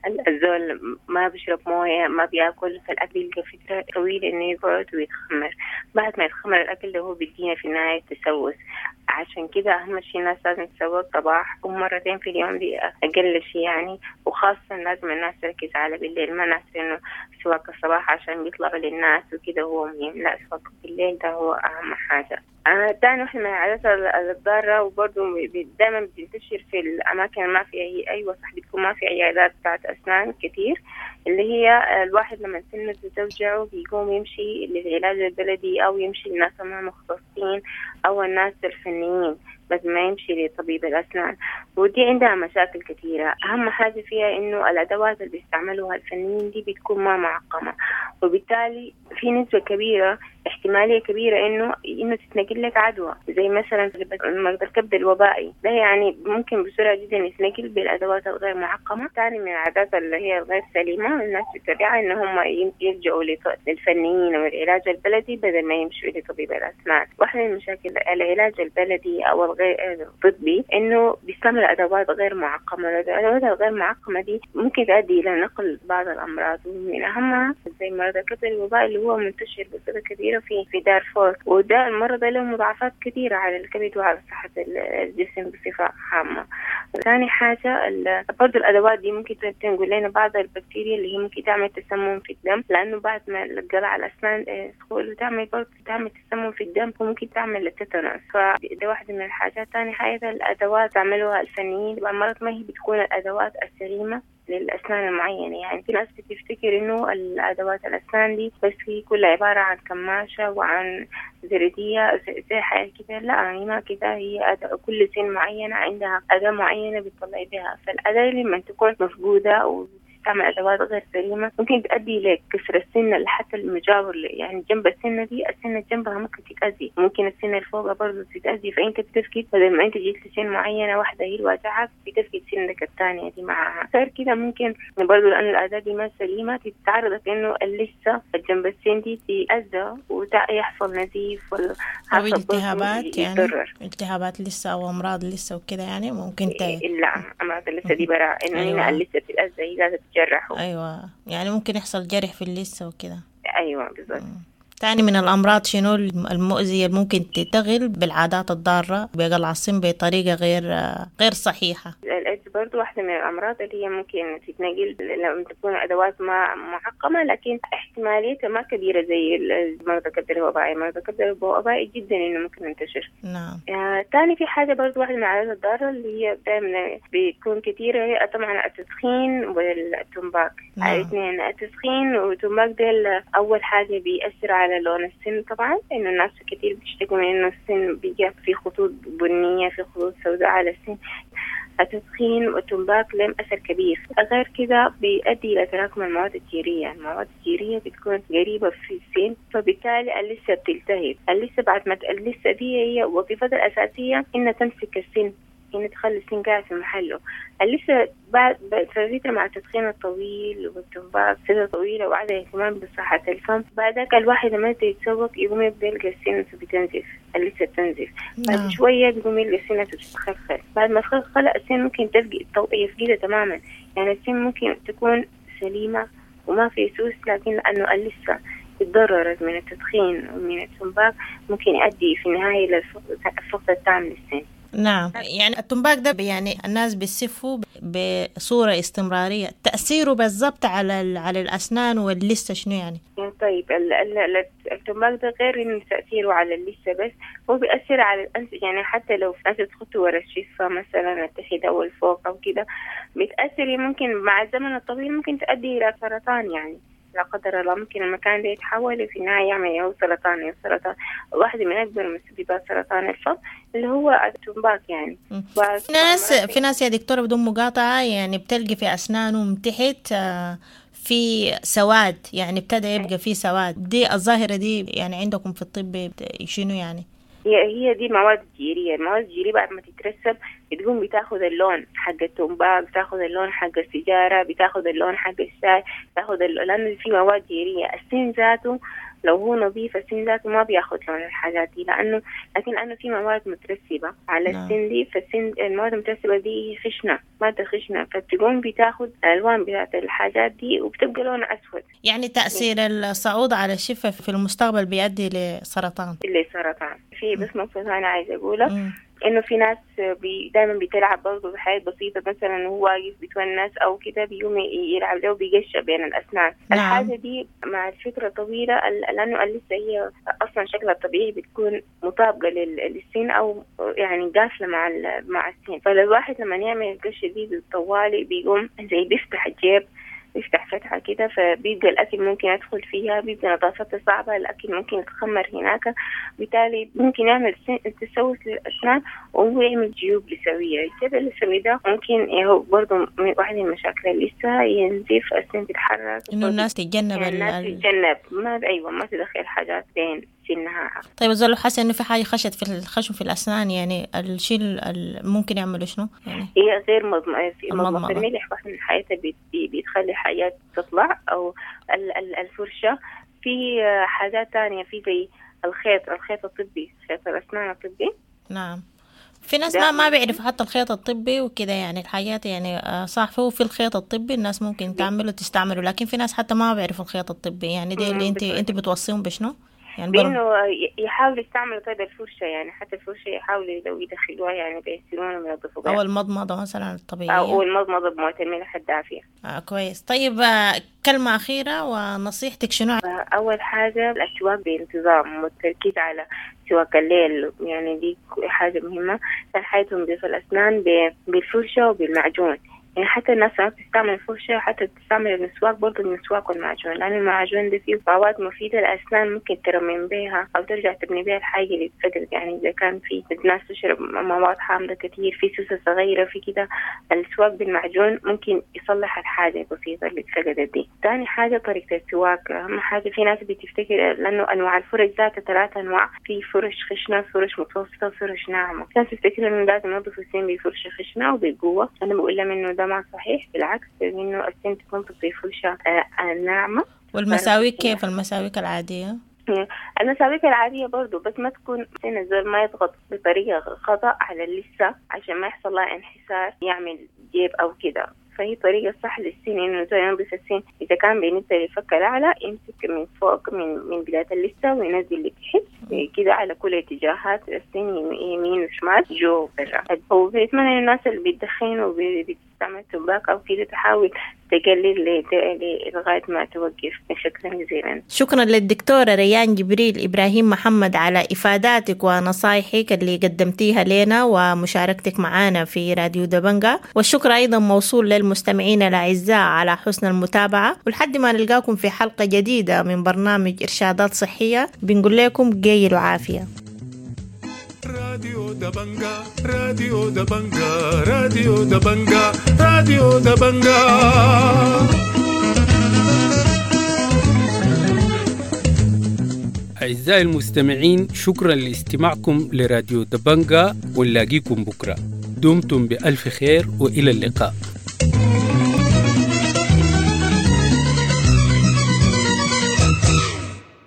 الزول ما بيشرب موية ما بياكل، فالأكل يلقى فترة طويلة إنه يقعد ويتخمر. بعد ما يتخمر الأكل ده هو بيدينا في النهاية تسوس. عشان كده أهم شيء الناس لازم تسوق صباح ومرتين في اليوم، دي أقل شيء يعني، وخاصة لازم الناس تركز على بالليل، ما ناس إنه سواق الصباح عشان بيطلع للناس وكده هو مهم، لا، سواق بالليل ده هو أهم حاجة. آه تاني واحدة من العادات الضارة وبرضه دائما بتنتشر في الأماكن ما في أي أيوة صح بتكون ما في عيادات بتاعت أسنان كتير، اللي هي الواحد لما سنه بتوجعه بيقوم يمشي للعلاج البلدي أو يمشي للناس المختصين أو الناس الفنيين، بس ما يمشي لطبيب الأسنان. ودي عندها مشاكل كثيرة. أهم حاجة فيها إنه الأدوات اللي بيستعملوها الفنيين دي بتكون ما معقمة، وبالتالي في نسبة كبيرة احتمالية كبيرة إنه إنه تتنقل لك عدوى، زي مثلا مرض الكبد الوبائي ده، يعني ممكن بسرعة جدا يتنقل بالأدوات الغير معقمة. ثاني من العادات اللي هي الغير سليمة الناس بتتبعها إن هم يلجأوا للفنيين والعلاج البلدي بدل ما يمشوا لطبيب الأسنان. واحدة من مشاكل العلاج البلدي أو الغير الطبي إنه بيستعمل أدوات غير معقمة. الأدوات الغير معقمة دي ممكن تؤدي إلى نقل بعض الأمراض، ومن أهمها زي مرض الكبد الوبائي اللي هو منتشر بصورة كبيرة في في دارفور، وده المرض له مضاعفات كثيرة على الكبد وعلى صحة الجسم بصفة عامة. ثاني حاجة برضو الأدوات دي ممكن تنقل لنا بعض البكتيريا اللي هي ممكن تعمل تسمم في الدم، لأنه بعد ما القلع الأسنان تقول تعمل برضو تعمل تسمم في الدم وممكن تعمل التيتانوس، فده واحدة من الحاجات. ثاني حاجة الأدوات تعملوها الفنيين، المرض ما هي بتكون الأدوات السليمة للأسنان المعينة. يعني في ناس بتفتكر إنه الأدوات الأسنان دي بس هي كلها عبارة عن كماشة وعن زردية زي حاجة كده. لا، هي ما كده، هي أداة كل سن معينة عندها أداة معينة بتطلع بها. فالأداة لما تكون مفقودة أو تعمل أدوات غير سليمة ممكن تؤدي لكسر السنة حتى المجاور، يعني جنب السنة دي السنة جنبها ممكن تتأذي، ممكن السنة الفوقها برضو تتأذي. فأنت بتفقد بدل ما أنت جيت لسن معينة واحدة هي الواجعة بتفقد سنك الثانية دي معها. غير كده ممكن برضو لأن الأداة دي ما سليمة تتعرض إنه اللثة جنب السن دي تتأذى ويحصل نزيف ولا أو التهابات، يعني التهابات لسه أو أمراض لسه وكده، يعني ممكن ت... لا أمراض اللثة دي برا إنه أيوة. هنا اللثة بتتأذى هي لازم تجرحوا. أيوة، يعني ممكن يحصل جرح في اللثة وكده. أيوة بالضبط. تاني من الأمراض شنو المؤذية اللي ممكن تتغل بالعادات الضارة بقلع السن بطريقة غير غير صحيحة؟ الإيدز برضو واحدة من الأمراض اللي هي ممكن تتنقل لما تكون أدوات ما محقمة، لكن احتماليتها ما كبيرة زي مرضى الكبد الوبائي. مرضى الكبد الوبائي جدا إنه ممكن ينتشر. نعم. آه، تاني في حاجة برضو واحدة من العادات الضارة اللي هي دائما بتكون كثيرة هي طبعا التدخين والتمباك. نعم. الاثنين التدخين والتمباك ده أول حاجة بيأثر على على لون السن طبعا، إنه الناس كتير بتشتكوا من إنه السن بيجي في خطوط بنية، في خطوط سوداء على السن. التدخين والتمباك لهم أثر كبير. غير كده بيؤدي إلى تراكم المواد الجيرية. المواد الجيرية بتكون قريبة في السن، فبالتالي اللثة بتلتهب. اللثة بعد ما اللثة دي هي وظيفتها الأساسية إنها تمسك السن، إنها تخلي السن قاعد في محله. اللثة بعد فترة مع التدخين الطويل والتمباك فترة طويلة وعدم اهتمام بصحة الفم، بعدك الواحد لما يتسوق يقوم يلقى السن بتنزف، اللثة بتنزف. بعد شوية بيقوم يلقى السن تتخلخل. بعد ما تخلخل السن ممكن تفقد يفقدها تماما. يعني السن ممكن تكون سليمة وما في سوس، لكن لأنه اللثة اتضررت من التدخين ومن التمباك ممكن يؤدي في النهاية للفقد التام للسن. نعم. يعني التمباك ده يعني الناس بيصفوا بصورة استمرارية، تأثيره بالضبط على على الأسنان واللثة شنو يعني؟ طيب التمباك ده غير إنه تأثيره على اللثة بس هو بيأثر على الأنف. يعني حتى لو أنت تخطي ورا الشفة مثلا التحت أو الفوق أو كده بتأثر، ممكن مع الزمن الطويل ممكن تؤدي إلى سرطان. يعني لا قدر الله ممكن المكان ده يتحول وفي النهاية يعمل يو سرطان يو سرطان. واحدة من أكبر مسببات سرطان الفم اللي هو التمباك. يعني في ناس في ناس يا دكتورة بدون مقاطعة يعني بتلقي في أسنانهم تحت في سواد، يعني ابتدى يبقى في سواد. دي الظاهرة دي يعني عندكم في الطب شنو يعني؟ هي هي دي مواد جيرية. المواد الجيرية بعد ما تترسب بتقوم بتاخذ اللون حق التمباك، بتاخذ اللون حق السيجارة، بتاخذ اللون حق الشاي، بتاخذ اللون لأنه في مواد جيرية. السن ذاته لو هو نظيف السن ذاته ما بياخذ لون الحاجات دي، لأنه لكن لأنه في مواد مترسبة على نعم. السن دي، فالسن المواد المترسبة دي خشنة، مادة خشنة، فبتقوم بتاخذ الألوان بتاعت الحاجات دي وبتبقى لونها أسود. يعني تأثير الصعود على الشفة في المستقبل بيؤدي لسرطان. لسرطان. في بس نقطة أنا عايزة أقولها إنه في ناس بي دائما بتلعب برضه بحاجات بسيطة، مثلا هو واقف بيتونس أو كده بيقوم يلعب له وبيقشع بين الأسنان. نعم. الحاجة دي مع الفترة طويلة لأنه اللثة هي أصلا شكلها الطبيعي بتكون مطابقة للسن أو يعني قافلة مع مع السن. فالواحد لما يعمل القشة دي بالطوالي بيقوم زي بيفتح الجيب، يفتح فتحة كده، فبيبقى الأكل ممكن يدخل فيها، بيبقى نظافتها صعبة، الأكل ممكن يتخمر هناك، بالتالي ممكن يعمل تسوس للأسنان وهو يعمل جيوب لثوية. الجيب اللثوي ده ممكن هو برضه واحد من المشاكل اللي لسه ينزف، السن تتحرك، إنه الناس تتجنب يعني الناس تتجنب ما أيوة ما تدخل حاجات بين سنها. طيب زلوا حاسة إنه في حاجة خشت في الخشم في الأسنان، يعني الشيء ممكن يعملوا شنو؟ يعني هي غير مضمضة. مضمضة الملح واحد من حياتها بتخلي حاجات تطلع أو الفرشة. في حاجات تانية في زي الخيط الخيط الطبي، خيط الأسنان الطبي. نعم. في ناس ما ما بيعرفوا حتى الخيط الطبي وكده، يعني الحاجات يعني صح هو في الخيط الطبي الناس ممكن تعمله تستعمله، لكن في ناس حتى ما بيعرفوا الخيط الطبي. يعني دي اللي انت انت بتوصيهم بشنو؟ يعني بإنه يحاول يستعملوا طيب الفرشة، يعني حتى الفرشة يحاولوا لو يدخلوها يعني بيغسلونها وينظفوها، أو المضمضة مثلا الطبيعية، أو المضمضة بموية الملح الدافية. آه كويس. طيب كلمة أخيرة ونصيحتك شنو؟ أول حاجة الأسواق بانتظام والتركيز على سواق الليل، يعني دي حاجة مهمة. ثاني حاجة تنظيف الأسنان بالفرشة وبالمعجون، يعني حتى الناس ما بتستعمل الفرشة حتى بتستعمل المسواك، برضه المسواك والمعجون، لأن المعجون ده فيه مواد مفيدة للأسنان ممكن ترمم بيها أو ترجع تبني بيها الحاجة اللي اتفقدت. يعني إذا كان في الناس تشرب مواد حامضة كتير، في سوسة صغيرة في كده، السواك بالمعجون ممكن يصلح الحاجة البسيطة اللي اتفقدت دي. تاني حاجة طريقة السواك، أهم حاجة في ناس بتفتكر لأنه أنواع الفرش ذاتها ثلاثة أنواع، في فرش خشنة، فرش متوسطة، فرش ناعمة. ناس تفتكر إنه لازم ينظفوا السن بفرشة خشنة وبقوة، أنا بقول لهم إنه ده ما صحيح، بالعكس إنه السن تكون بفرشة آه ناعمة. والمساويك كيف المساويك العادية؟ المساويك العادية برضو، بس ما تكون سن الزول ما يضغط بطريقة خطأ على اللثة عشان ما يحصل لها انحسار يعمل جيب أو كده. فهي طريقة صح للسن إنه زي ينظف السن، إذا كان بالنسبة للفك الأعلى يمسك من فوق من من بداية اللثة وينزل لتحت كده على كل اتجاهات السن، يمين وشمال جو وبرا. وبيتمنى الناس اللي بيدخنوا وبيستعمل تباك أو كده تحاول تقلل لغاية ما توقف. شكرا جزيلا. شكرا للدكتورة ريان جبريل إبراهيم محمد على إفاداتك ونصايحك اللي قدمتيها لنا ومشاركتك معنا في راديو دبنجة، والشكر أيضا موصول للمستمعين الأعزاء على حسن المتابعة. ولحد ما نلقاكم في حلقة جديدة من برنامج إرشادات صحية بنقول لكم جيلوا عافية. راديو دبنجة راديو دبنجة راديو دبنجة راديو دبنجة. أعزائي المستمعين، شكرا لاستماعكم لراديو دبنجة، ونلاقيكم بكرة. دمتم بألف خير وإلى اللقاء.